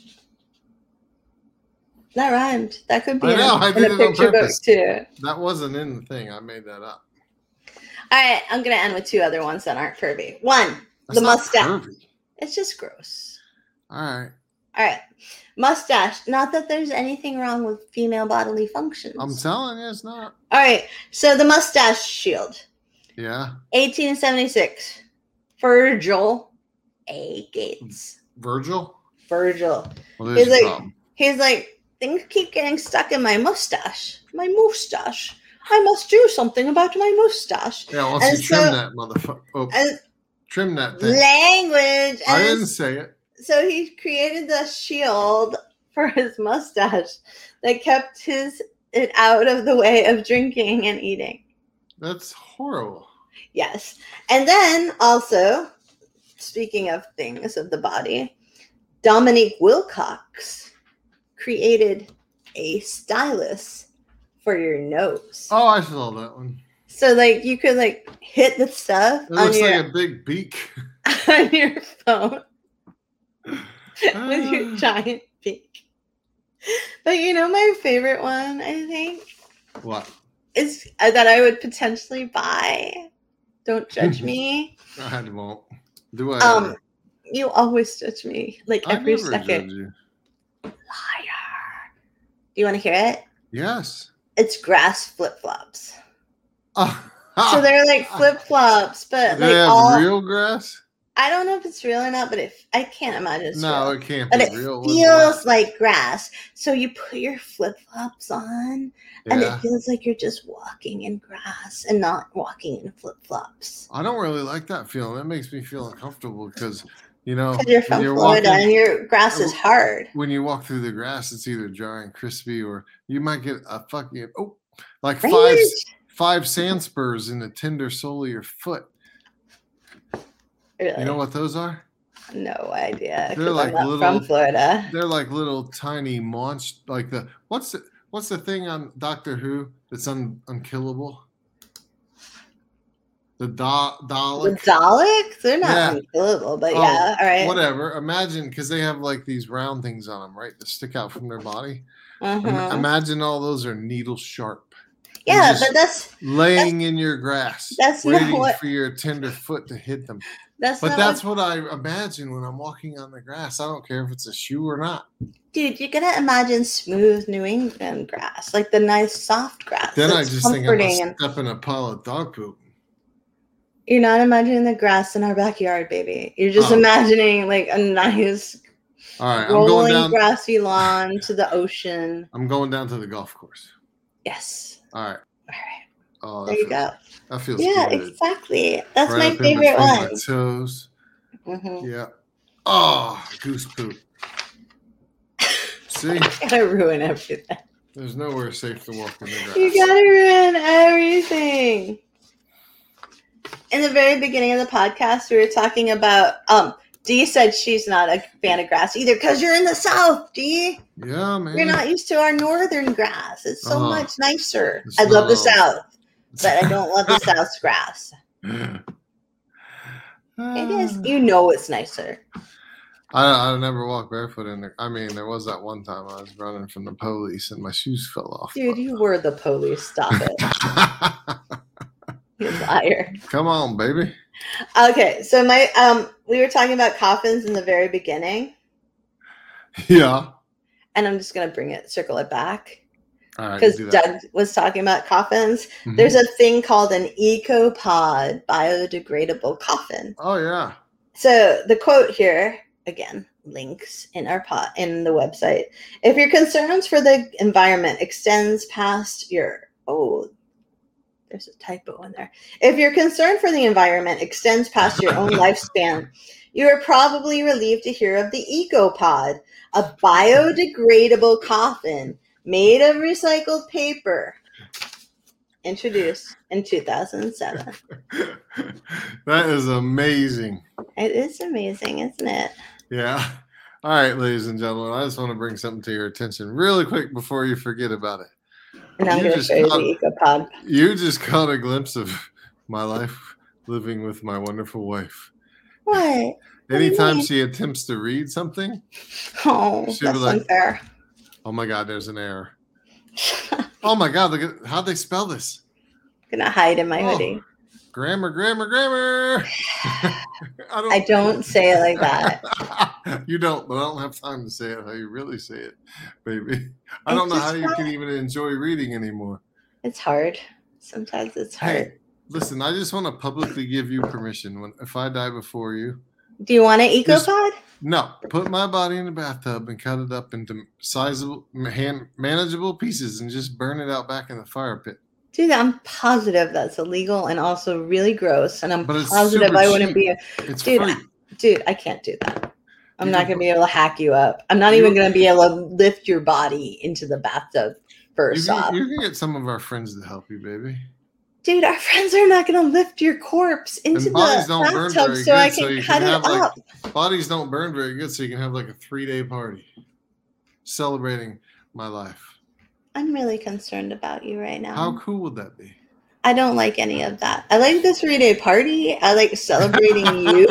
That rhymed. That could be I know, in, I did in a it on picture book, purpose. too. That wasn't in the thing. I made that up. All right, I'm going to end with two other ones that aren't pervy. One, That's the not mustache. pervy. It's just gross. All right. All right. Mustache. Not that there's anything wrong with female bodily functions. I'm telling you, it's not. All right. So the mustache shield. Yeah. eighteen seventy-six. Virgil A. Gates. Virgil? Virgil. Well, He's there's like, a problem. he's like, things keep getting stuck in my mustache. My mustache. I must do something about my mustache. Yeah, once and you so, trim that motherfucker. Oh, and trim that thing. language. I And didn't say it. so he created the shield for his mustache that kept his it out of the way of drinking and eating. That's horrible. Yes. And then also, speaking of things of the body, Dominique Wilcox created a stylus for your nose. Oh, I saw that one. So like you could like hit the stuff It on looks your, like a big beak. on your phone with your giant But you know my favorite one, I think, What? is uh, that I would potentially buy. Don't judge me. I won't. Do I Um, ever? you always judge me, like I every never second. judge you. Liar. Do you want to hear it? Yes. It's grass flip flops. Oh. So they're like flip flops, but Do like they have all. real grass? I don't know if it's real or not, but if I can't imagine it's No, real. it can't But be it real. feels like grass. So you put your flip flops on, and Yeah. it feels like you're just walking in grass and not walking in flip flops. I don't really like that feeling. That makes me feel uncomfortable because, you know, Because you're from when you're Florida walking, and your grass is hard. when you walk through the grass, it's either dry and crispy, or you might get a fucking oh, like Right? five five sand spurs in the tender sole of your foot. Really? You know what those are? No idea. They're like I'm not little from Florida. They're like little tiny monst like the what's the what's the thing on Doctor Who that's un, unkillable? The da- Dalek. The Daleks? They're not Yeah. unkillable, but Oh, yeah, all right. Whatever. Imagine, because they have like these round things on them, right, that stick out from their body. Uh-huh. Im- imagine all those are needle sharp. Yeah, just but that's laying in your grass, that's not waiting what- for your tender foot to hit them. that's But not that's what, what I imagine when I'm walking on the grass. I don't care if it's a shoe or not. dude, you gotta imagine smooth New England grass, like the nice soft grass. Then I that's just think I'm comforting gonna and step in a pile of dog poop. you're not imagining the grass in our backyard, baby. You're just Oh. imagining like a nice All right, I'm going rolling down. grassy lawn to the ocean. I'm going down to the golf course. Yes. All right. All right. Oh, There that you feels, go. that feels Yeah, good. exactly. That's Right my up in favorite between one. My toes. Mm-hmm. Yeah. Oh, goose poop. See, Gotta ruin everything. there's nowhere safe to walk in the grass. You gotta ruin everything. In the very beginning of the podcast, we were talking about um Dee said she's not a fan of grass either because you're in the South, Dee. Yeah, man. You're not used to our northern grass. It's so Oh, much nicer. the I love the smell. South, but I don't love the South's grass. It is. You know it's nicer. I I never walked barefoot in there. I mean, there was that one time I was running from the police and my shoes fell off. Dude, you were the police. Stop it. You liar. Come on, baby. Okay, so my um we were talking about coffins in the very beginning, Yeah. and I'm just gonna bring it circle it back. All right. Because do that. Doug was talking about coffins. Mhm. There's a thing called an EcoPod biodegradable coffin. Oh yeah. So the quote here, again, links in our pot in the website. If your concerns for the environment extends past your oh, there's a typo in there. If your concern for the environment extends past your own lifespan, you are probably relieved to hear of the EcoPod, a biodegradable coffin made of recycled paper, introduced in two thousand seven. That is amazing. It is amazing, isn't it? Yeah. All right, ladies and gentlemen, I just want to bring something to your attention really quick before you forget about it. And I'm You going to just show you caught- the EcoPod. You just caught a glimpse of my life living with my wonderful wife. What? What do you Anytime mean? she attempts to read something, Oh, She'll be that's like- unfair. oh my God, there's an error. Oh my God, look at how'd they spell this? I'm going to hide in my Oh. hoodie. Grammar, grammar, grammar. I don't, I don't say it like that. You don't, but I don't have time to say it how you really say it, baby. I don't It's know how just you hard. can even enjoy reading anymore. It's hard. Sometimes it's hard. Hey, listen, I just want to publicly give you permission. When if I die before you, Do you want an Just- EcoPod? no, put my body in the bathtub and cut it up into sizable, hand, manageable pieces and just burn it out back in the fire pit. Dude, I'm positive that's illegal and also really gross. And I'm But it's positive super I wouldn't cheap. be a It's Dude, free. dude, I can't do that. I'm You not can going to be able to hack you up. I'm not You- even going to be able to lift your body into the bathtub You first off. can, you can get some of our friends to help you, baby. Dude, our friends are not going to lift your corpse into And the bodies don't burn bathtub very so I good, can so you cut can it have like up. bodies don't burn very good, so you can have like a three day party celebrating my life. I'm really concerned about you right now. How cool would that be? I don't like any of that. I like the three-day party. I like celebrating you.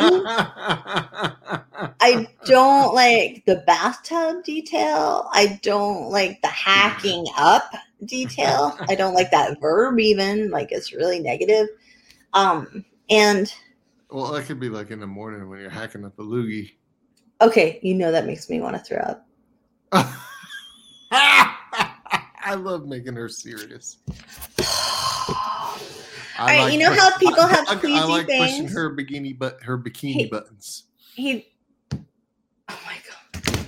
I don't like the bathtub detail. I don't like the hacking up detail. I don't like that verb even. Like, it's really negative. Um, and... Well, that could be like in the morning when you're hacking up a loogie. Okay, you know that makes me want to throw up. I love making her serious. All right, like you know push, how people have queasy I, I like things? pushing her bikini, but her bikini he, buttons. He, oh my god!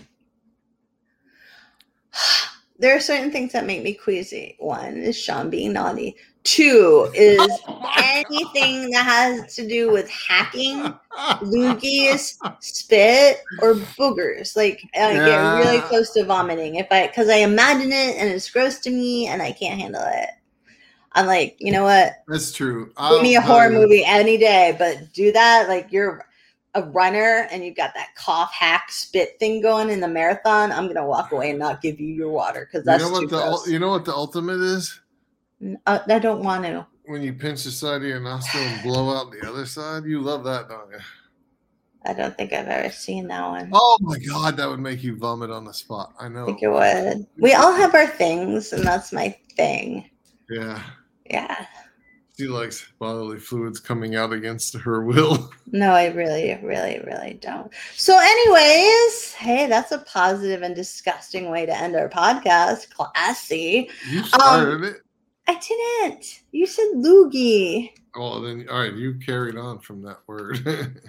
There are certain things that make me queasy. One is Sean being naughty. Two is oh anything God. that has to do with hacking, loogies, spit, or boogers. Like I yeah. get really close to vomiting if I because I imagine it and it's gross to me and I can't handle it. I'm like, you know what? That's true. Give I'll, me a horror movie any day, but do that like you're a runner and you've got that cough, hack, spit thing going in the marathon. I'm gonna walk away and not give you your water because that's you know what too the gross. You know what the ultimate is? Uh, I don't want to. When you pinch the side of your nostril and blow out the other side, you love that, don't you? I don't think I've ever seen that one. Oh my god, that would make you vomit on the spot. I know. I think it would. We all have our things, and that's my thing. Yeah. Yeah. She likes bodily fluids coming out against her will. No, I really, really, really don't. So anyways, hey, that's a positive and disgusting way to end our podcast. Classy. You started um, it. I didn't. You said loogie. Oh, then, all right, you carried on from that word.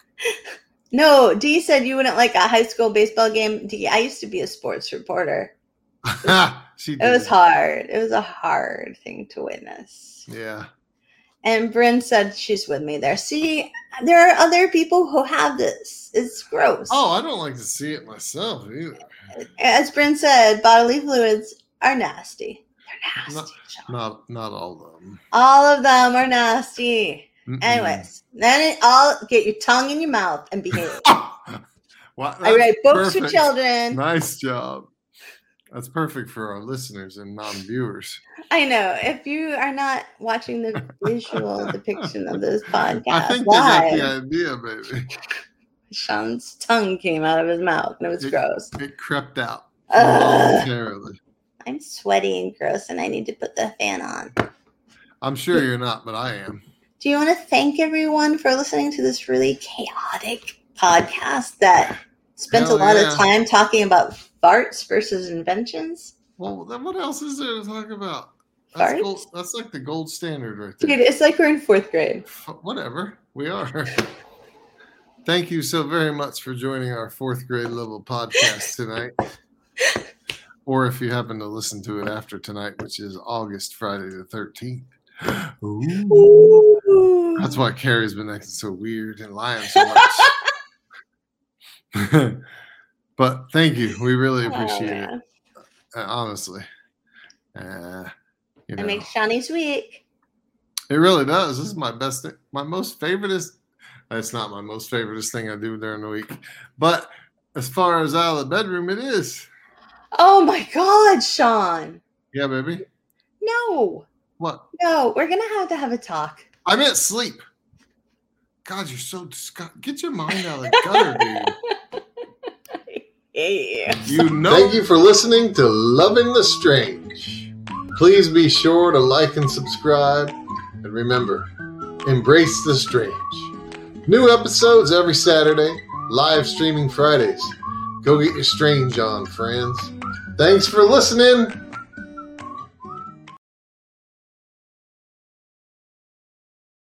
No, Dee said you wouldn't like a high school baseball game. Dee, I used to be a sports reporter. It was, she it was hard. It was a hard thing to witness. Yeah. And Bryn said she's with me there. See, there are other people who have this. It's gross. Oh, I don't like to see it myself either. As Bryn said, bodily fluids are nasty. They're nasty. Not, not, not all of them. All of them are nasty. Mm-mm. Anyways, then it all get your tongue in your mouth and behave. Well, I write books perfect. for children. Nice job. That's perfect for our listeners and non-viewers. I know. If you are not watching the visual depiction of this podcast, I think live, they got the idea, baby. Sean's tongue came out of his mouth, and it was it, gross. It crept out Ugh. voluntarily. I'm sweaty and gross, and I need to put the fan on. I'm sure you're not, but I am. Do you want to thank everyone for listening to this really chaotic podcast that spent Hell a lot yeah. of time talking about farts versus inventions? Well, then what else is there to talk about? That's, Farts? gold, that's like the gold standard right there. Dude, it's like we're in fourth grade. Whatever. We are. Thank you so very much for joining our fourth grade level podcast tonight. Or if you happen to listen to it after tonight, which is August, Friday the thirteenth. Ooh. Ooh. That's why Carrie's been acting so weird and lying so much. But thank you. We really appreciate oh, it. Uh, honestly. Uh, you know. It makes Shawnee's week. It really does. This is my best thing. My most favoriteest. It's not my most favoriteest thing I do during the week. But as far as out of the bedroom, it is. Oh my God, Sean. Yeah, baby. No. What? No, we're going to have to have a talk. I meant sleep. God, you're so disgusting. Get your mind out of the gutter, dude. Yeah. You know. Thank you for listening to Loving the Strange. Please be sure to like and subscribe. And remember, embrace the strange. New episodes every Saturday, live streaming Fridays. Go get your strange on, friends. Thanks for listening.